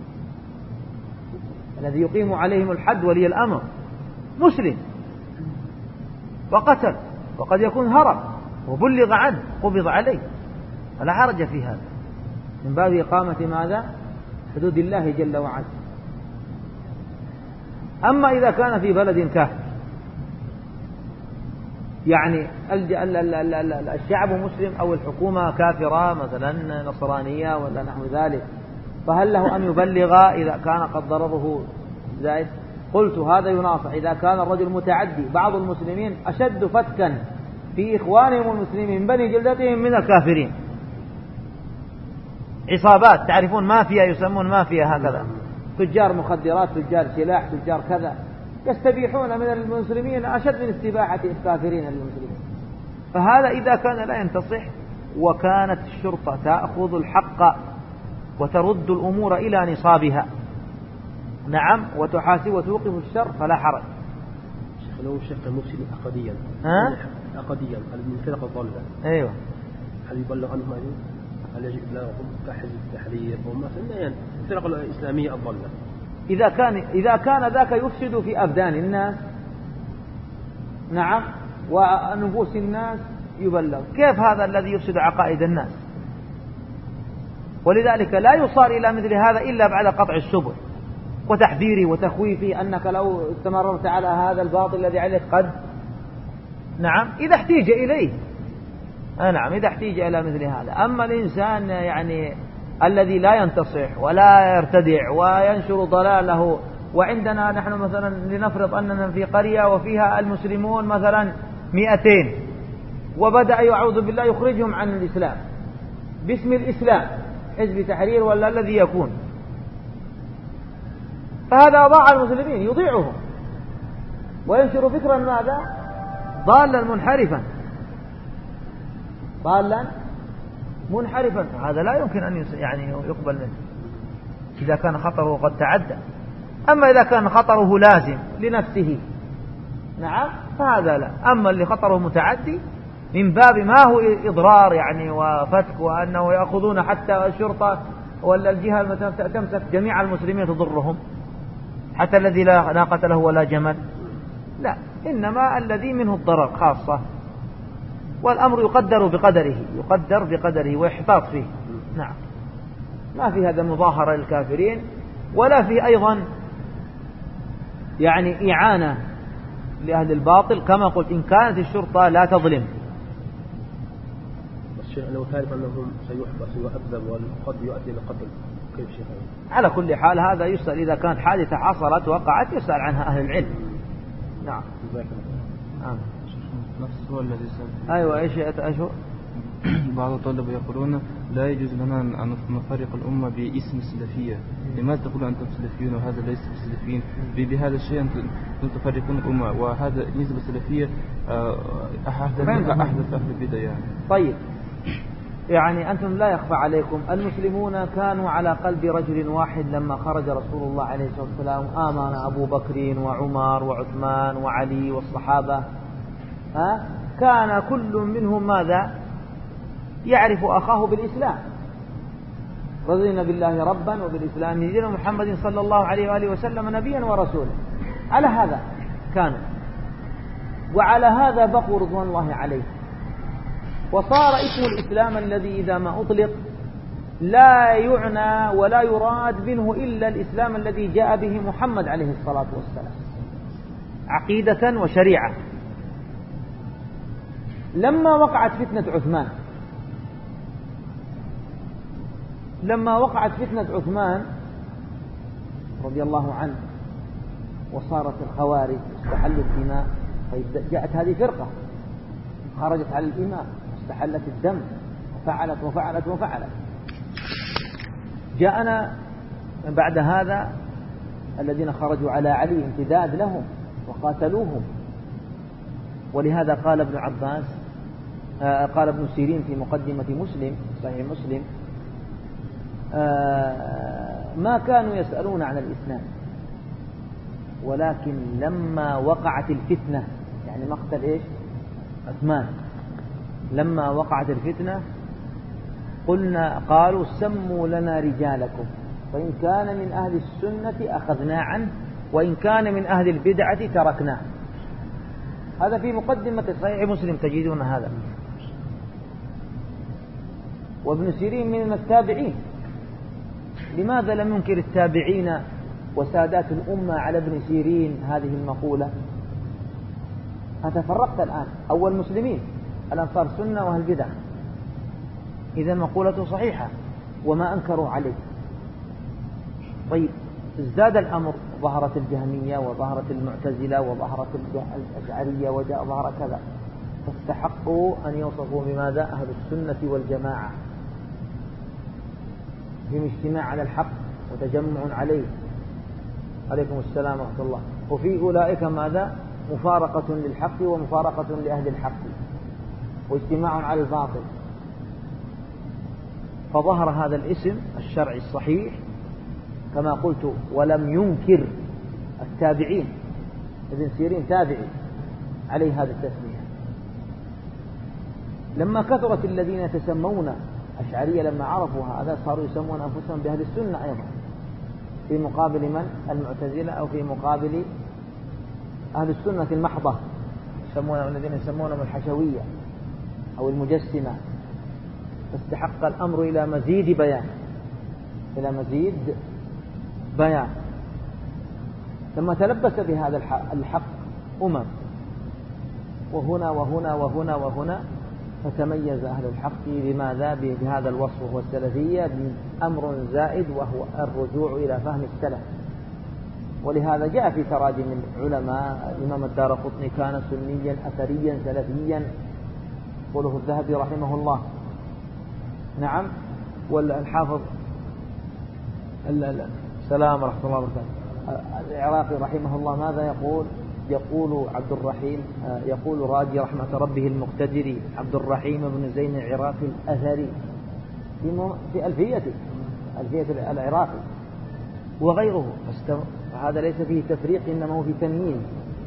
الذي يقيم عليهم الحد ولي الأمر مسلم وقتل، وقد يكون هرب وبلغ عنه قبض عليه، فلا حرج في هذا من باب إقامة ماذا؟ حدود الله جل وعلا. أما إذا كان في بلد كافر يعني الشعب مسلم أو الحكومة كافرة مثلا نصرانية ولا نحو ذلك، فهل له أن يبلغ إذا كان قد ضرره زائد؟ قلت هذا يناصح إذا كان الرجل متعدي. بعض المسلمين أشد فتكا في إخوانهم المسلمين من بني جلدتهم من الكافرين، عصابات تعرفون مافيا، يسمون مافيا هكذا، تجار مخدرات، تجار سلاح، تجار كذا، يستبيحون من المسلمين أشد من استباحة الكافرين للمسلمين. فهذا إذا كان لا ينتصح وكانت الشرطة تأخذ الحق وترد الأمور إلى نصابها، نعم، وتحاسب وتوقف الشر، فلا حرج. لو الشيخ المفسد عقديا ها؟ عقديا من فرق الضالة، أيوه، هل يبلغ عنهم أيضا؟ هل يجب إبلاغهم كحزب التحرير أو مثلا يعني الفرق الإسلامية الضالة؟ إذا كان إذا كان ذاك يفسد في أبدان الناس، نعم، ونفوس الناس، يبلغ. كيف هذا الذي يفسد عقائد الناس؟ ولذلك لا يصار إلى مثل هذا إلا بعد قطع السبل وتحذيره وتخويفه أنك لو استمررت على هذا الباطل الذي عليك قد، نعم، إذا احتيج إليه، آه نعم، إذا احتيج إلى مثل هذا. أما الإنسان يعني الذي لا ينتصح ولا يرتدع وينشر ضلاله، وعندنا نحن مثلا لنفرض أننا في قرية وفيها المسلمون مثلا مئتين، وبدأ يعوذ بالله يخرجهم عن الإسلام باسم الإسلام، حزب تحرير ولا الذي يكون، فهذا أضاع المسلمين، يضيعهم وينشر فكرا ماذا؟ ضالا منحرفا، ضالا منحرفا هذا لا يمكن أن يعني يقبل منه إذا كان خطره قد تعدى. أما إذا كان خطره لازم لنفسه نعم فهذا لا. أما اللي خطره متعدي من باب ما هو إضرار يعني وفتك، وأنه يأخذون حتى الشرطة ولا الجهة التي تمسك جميع المسلمين تضرهم، حتى الذي لا ناقة له ولا جمل، لا، إنما الذي منه الضرر خاصة، والأمر يقدر بقدره، يقدر بقدره ويحتاط فيه. نعم، ما في هذا مظاهرة للكافرين، ولا في أيضا يعني إعانة لأهل الباطل، كما قلت إن كانت الشرطة لا تظلم. الشيخ لو تعرف أنهم سيحبس ويؤذب وقد يؤدي لقتل، كيف شيخ؟ على كل حال هذا يسأل إذا كانت حادثة حصلت وقعت يسأل عنها أهل العلم. نعم. نعم. نفس السؤال الذي سأل. أيوة، إيش إيش هو؟ بعض الطلبة يقولون لا يجوز لنا أن نفرق الأمة باسم السلفية. لماذا تقول أنتم سلفيون وهذا ليس سلفيين؟ بهذا الشيء أنتم تفرقون الأمة، وهذا نسبة سلفية أحدث أحدث أهل البدع يعني. طيب، يعني أنتم لا يخفى عليكم المسلمون كانوا على قلب رجل واحد لما خرج رسول الله عليه الصلاة والسلام، آمن أبو بكر وعمر وعثمان وعلي والصحابة، ها؟ كان كل منهم ماذا؟ يعرف أخاه بالإسلام، رضينا بالله ربا وبالإسلام دينا محمد صلى الله عليه وآله وسلم نبيا ورسولا. على هذا كانوا، وعلى هذا بقوا رضوان الله عليه. وصار اسم الإسلام الذي إذا ما أطلق لا يعنى ولا يراد منه إلا الإسلام الذي جاء به محمد عليه الصلاة والسلام عقيدة وشريعة. لما وقعت فتنة عثمان لما وقعت فتنة عثمان رضي الله عنه وصارت الخوارج استحلوا الدماء، جاءت هذه فرقة خرجت على الإمام استحلت الدم وفعلت وفعلت وفعلت. جاءنا بعد هذا الذين خرجوا على علي امتداد لهم وقاتلوهم. ولهذا قال ابن عباس آه قال ابن سيرين في مقدمة مسلم صحيح مسلم آه ما كانوا يسألون عن الإسلام، ولكن لما وقعت الفتنة، يعني مقتل إيش؟ عثمان، لما وقعت الفتنة قلنا قالوا سموا لنا رجالكم، فإن كان من أهل السنة أخذنا عنه، وإن كان من أهل البدعة تركناه. هذا في مقدمة صحيح مسلم تجدون هذا. وابن سيرين من التابعين، لماذا لم ينكر التابعين وسادات الأمة على ابن سيرين هذه المقولة؟ فتفرقت الآن، أول مسلمين الأنصار سنة وأهل بدعة، إذا مقولته صحيحة وما أنكروا عليه. طيب، ازداد الأمر، ظهرت الجهمية وظهرت المعتزلة وظهرت الأشعرية وجاء ظهر كذا، فاستحقوا أن يوصفوا بماذا؟ أهل السنة والجماعة، هم اجتماع على الحق وتجمع عليه. عليكم السلام ورحمة الله. وفي أولئك ماذا؟ مفارقة للحق ومفارقة لأهل الحق واجتماع على الباطل. فظهر هذا الاسم الشرعي الصحيح كما قلت، ولم ينكر التابعين، ابن سيرين تابعي عليه هذا التسمية. لما كثرت الذين يتسمون أشعرية لما عرفوا هذا صاروا يسمون أنفسهم بأهل السنة أيضا، في مقابل من؟ المعتزلة، أو في مقابل أهل السنة المحضة يسمون الذين يسمونهم الحشوية أو المجسمة. فاستحق الأمر إلى مزيد بيان إلى مزيد بيان. لما تلبس بهذا الحق أمم وهنا وهنا وهنا وهنا، فتميز أهل الحق بماذا؟ بهذا الوصف وهو السلفية، بأمر زائد وهو الرجوع إلى فهم السلف. ولهذا جاء في تراجم العلماء الإمام الدارقطني كان سنيا أثريا سلفيا، قوله الذهبي رحمه الله. نعم. والحافظ السلام ورحمة الله وبركاته العراقي رحمه الله ماذا يقول؟ يقول عبد الرحيم يقول راجي رحمة ربه المقتدر عبد الرحيم بن زين العراقي الأثري في في ألفيته ألفية العراقي وغيره. هذا ليس فيه تفريق إنما هو في تمييز.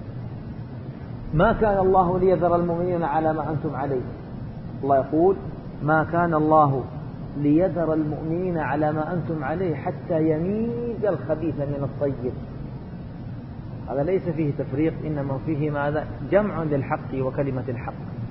ما كان الله ليذر المؤمنين على ما أنتم عليه. الله يقول ما كان الله ليذر المؤمنين على ما أنتم عليه حتى يميز الخبيث من الطيب. هذا ليس فيه تفريق إنما فيه ماذا؟ جمع للحق وكلمة الحق.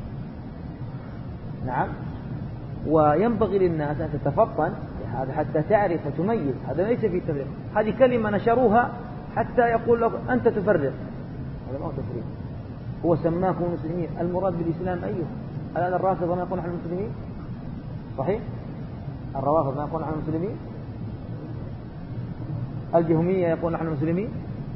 نعم. وينبغي للناس أن تتفطن هذا حتى تعرف وتميز. هذا ليس فيه تفريق. هذه كلمة نشروها حتى يقول لك أنت تفرق. هذا ما هو تفريق. هو سماكم مسلمين. المراد بالإسلام أيه؟ الآن الرافضة ما يقول نحن مسلمين؟ صحيح؟ الروافض ما يقول نحن مسلمين؟ الجهمية يقول نحن مسلمين؟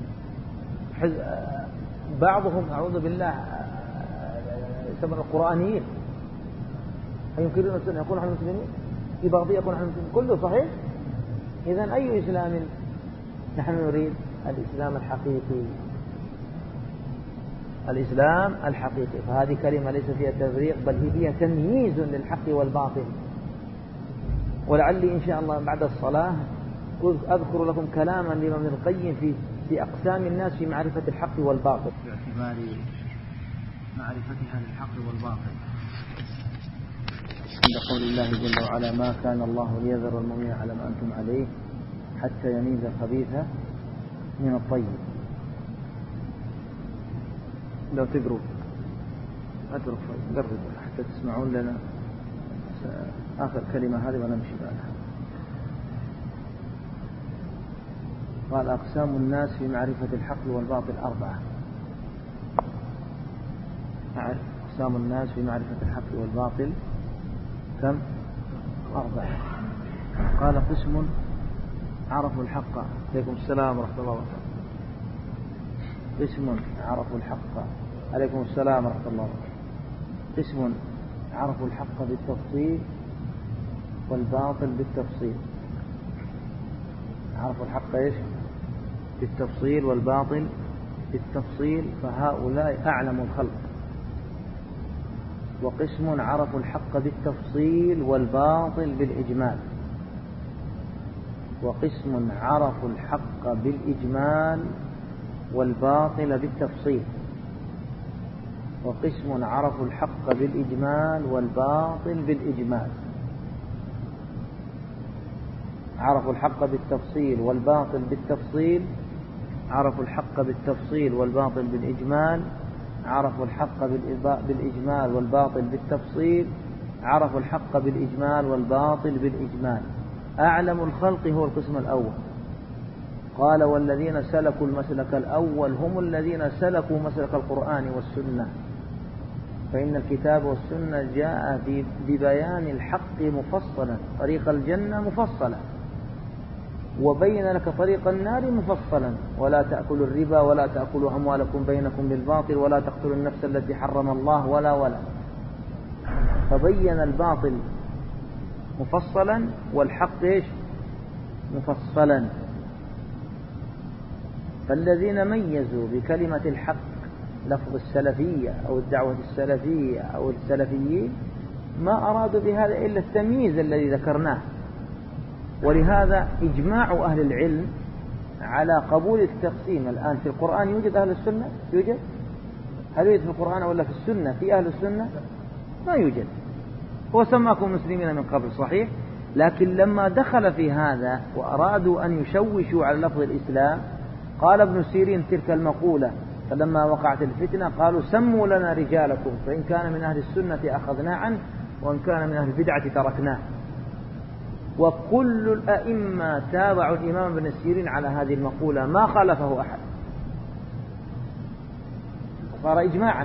بعضهم أعوذ بالله يسمى القرآنيين ينكرون السنة يقول نحن مسلمين، في بعضهم يقول نحن مسلمين، كله صحيح. إذن أي إسلام نحن نريد؟ الإسلام الحقيقي، الإسلام الحقيقي. فهذه كلمة ليس فيها تفريق بل هي فيها تمييز للحق والباطل. ولعلي إن شاء الله بعد الصلاة أذكر لكم كلاما لابن القيم في في أقسام الناس في معرفة الحق والباطل، باعتبار معرفتها للحق والباطل. عند قول الله جل وعلا ما كان الله ليذر المؤمنين على ما أنتم عليه حتى يميز الخبيث من الطيب. لو تقروا أترك قربوا حتى تسمعون لنا آخر كلمة هذه ونمشي بعدها. قال أقسام الناس في معرفة الحق والباطل أربعة. أقسام الناس في معرفة الحق والباطل كم؟ أربعة. قال قسم عرفوا الحق. عليكم السلام ورحمة الله وبركاته. قسم عرفوا الحق. عليكم السلام ورحمة الله وبركاته. قسم عرفوا الحق بالتفصيل والباطل بالتفصيل. عرفوا الحق إيش؟ بالتفصيل والباطل بالتفصيل، فهؤلاء أعلم الخلق. وقسم عرفوا الحق بالتفصيل والباطل بالإجمال. وقسم عرفوا الحق بالإجمال والباطل بالتفصيل. وقسم عرفوا الحق بالإجمال والباطل بالإجمال. عرفوا الحق بالتفصيل والباطل بالتفصيل. عرفوا الحق بالتفصيل والباطل بالإجمال. عرفوا الحق بالإجمال والباطل بالتفصيل. عرفوا الحق بالإجمال والباطل بالإجمال. أعلم الخلق هو القسم الأول. قال والذين سلكوا المسلك الأول هم الذين سلكوا مسلك القرآن والسنة، فإن الكتاب والسنة جاء ببيان الحق مفصلا، طريق الجنة مفصلا، وبين لك طريق النار مفصلا. ولا تأكلوا الربا ولا تأكلوا أموالكم بينكم بالباطل ولا تقتلوا النفس التي حرم الله ولا ولا. فبين الباطل مفصلا والحق إيش؟ مفصلا. فالذين ميزوا بكلمة الحق لفظ السلفية أو الدعوة السلفية أو السلفيين ما أرادوا بهذا إلا التمييز الذي ذكرناه. ولهذا إجماع أهل العلم على قبول التقسيم. الآن في القرآن يوجد أهل السنة؟ يوجد؟ هل يوجد في القرآن ولا في السنة في أهل السنة؟ ما يوجد. هو سماكم مسلمين من قبل صحيح، لكن لما دخل في هذا وأرادوا أن يشوشوا على لفظ الإسلام قال ابن سيرين تلك المقولة. فلما وقعت الفتنة قالوا سموا لنا رجالكم، فإن كان من أهل السنة أخذنا عنه وإن كان من أهل البدعة تركناه. وكل الأئمة تابعوا الإمام ابن سيرين على هذه المقولة ما خالفه أحد، صار إجماعا.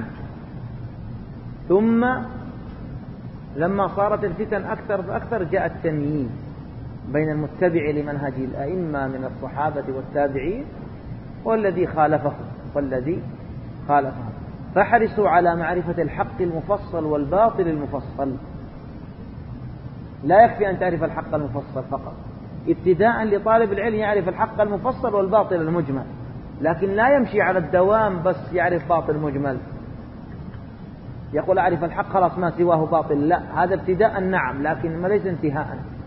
ثم لما صارت الفتن أكثر فأكثر جاء التمييز بين المتبع لمنهج الأئمة من الصحابة والتابعين والذي خالفه والذي خالفه. فاحرصوا على معرفة الحق المفصل والباطل المفصل. لا يكفي أن تعرف الحق المفصل فقط. ابتداء لطالب العلم يعرف الحق المفصل والباطل المجمل، لكن لا يمشي على الدوام بس يعرف باطل مجمل، يقول أعرف الحق خلاص ما سواه باطل. لا، هذا ابتداء نعم، لكن ما ليس انتهاء.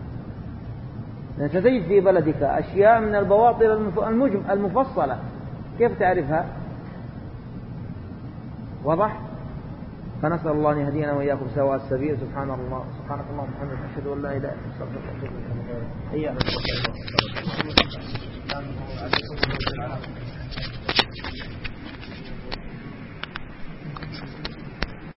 ستجد في بلدك أشياء من البواطل المفصلة، كيف تعرفها؟ واضح؟ فنسأل الله أن يهدينا وإياكم سواء السبيل. سبحان الله سبحانك اللهم وبحمدك أشهد أن لا إله إلا أنت أستغفرك وأتوب إليك.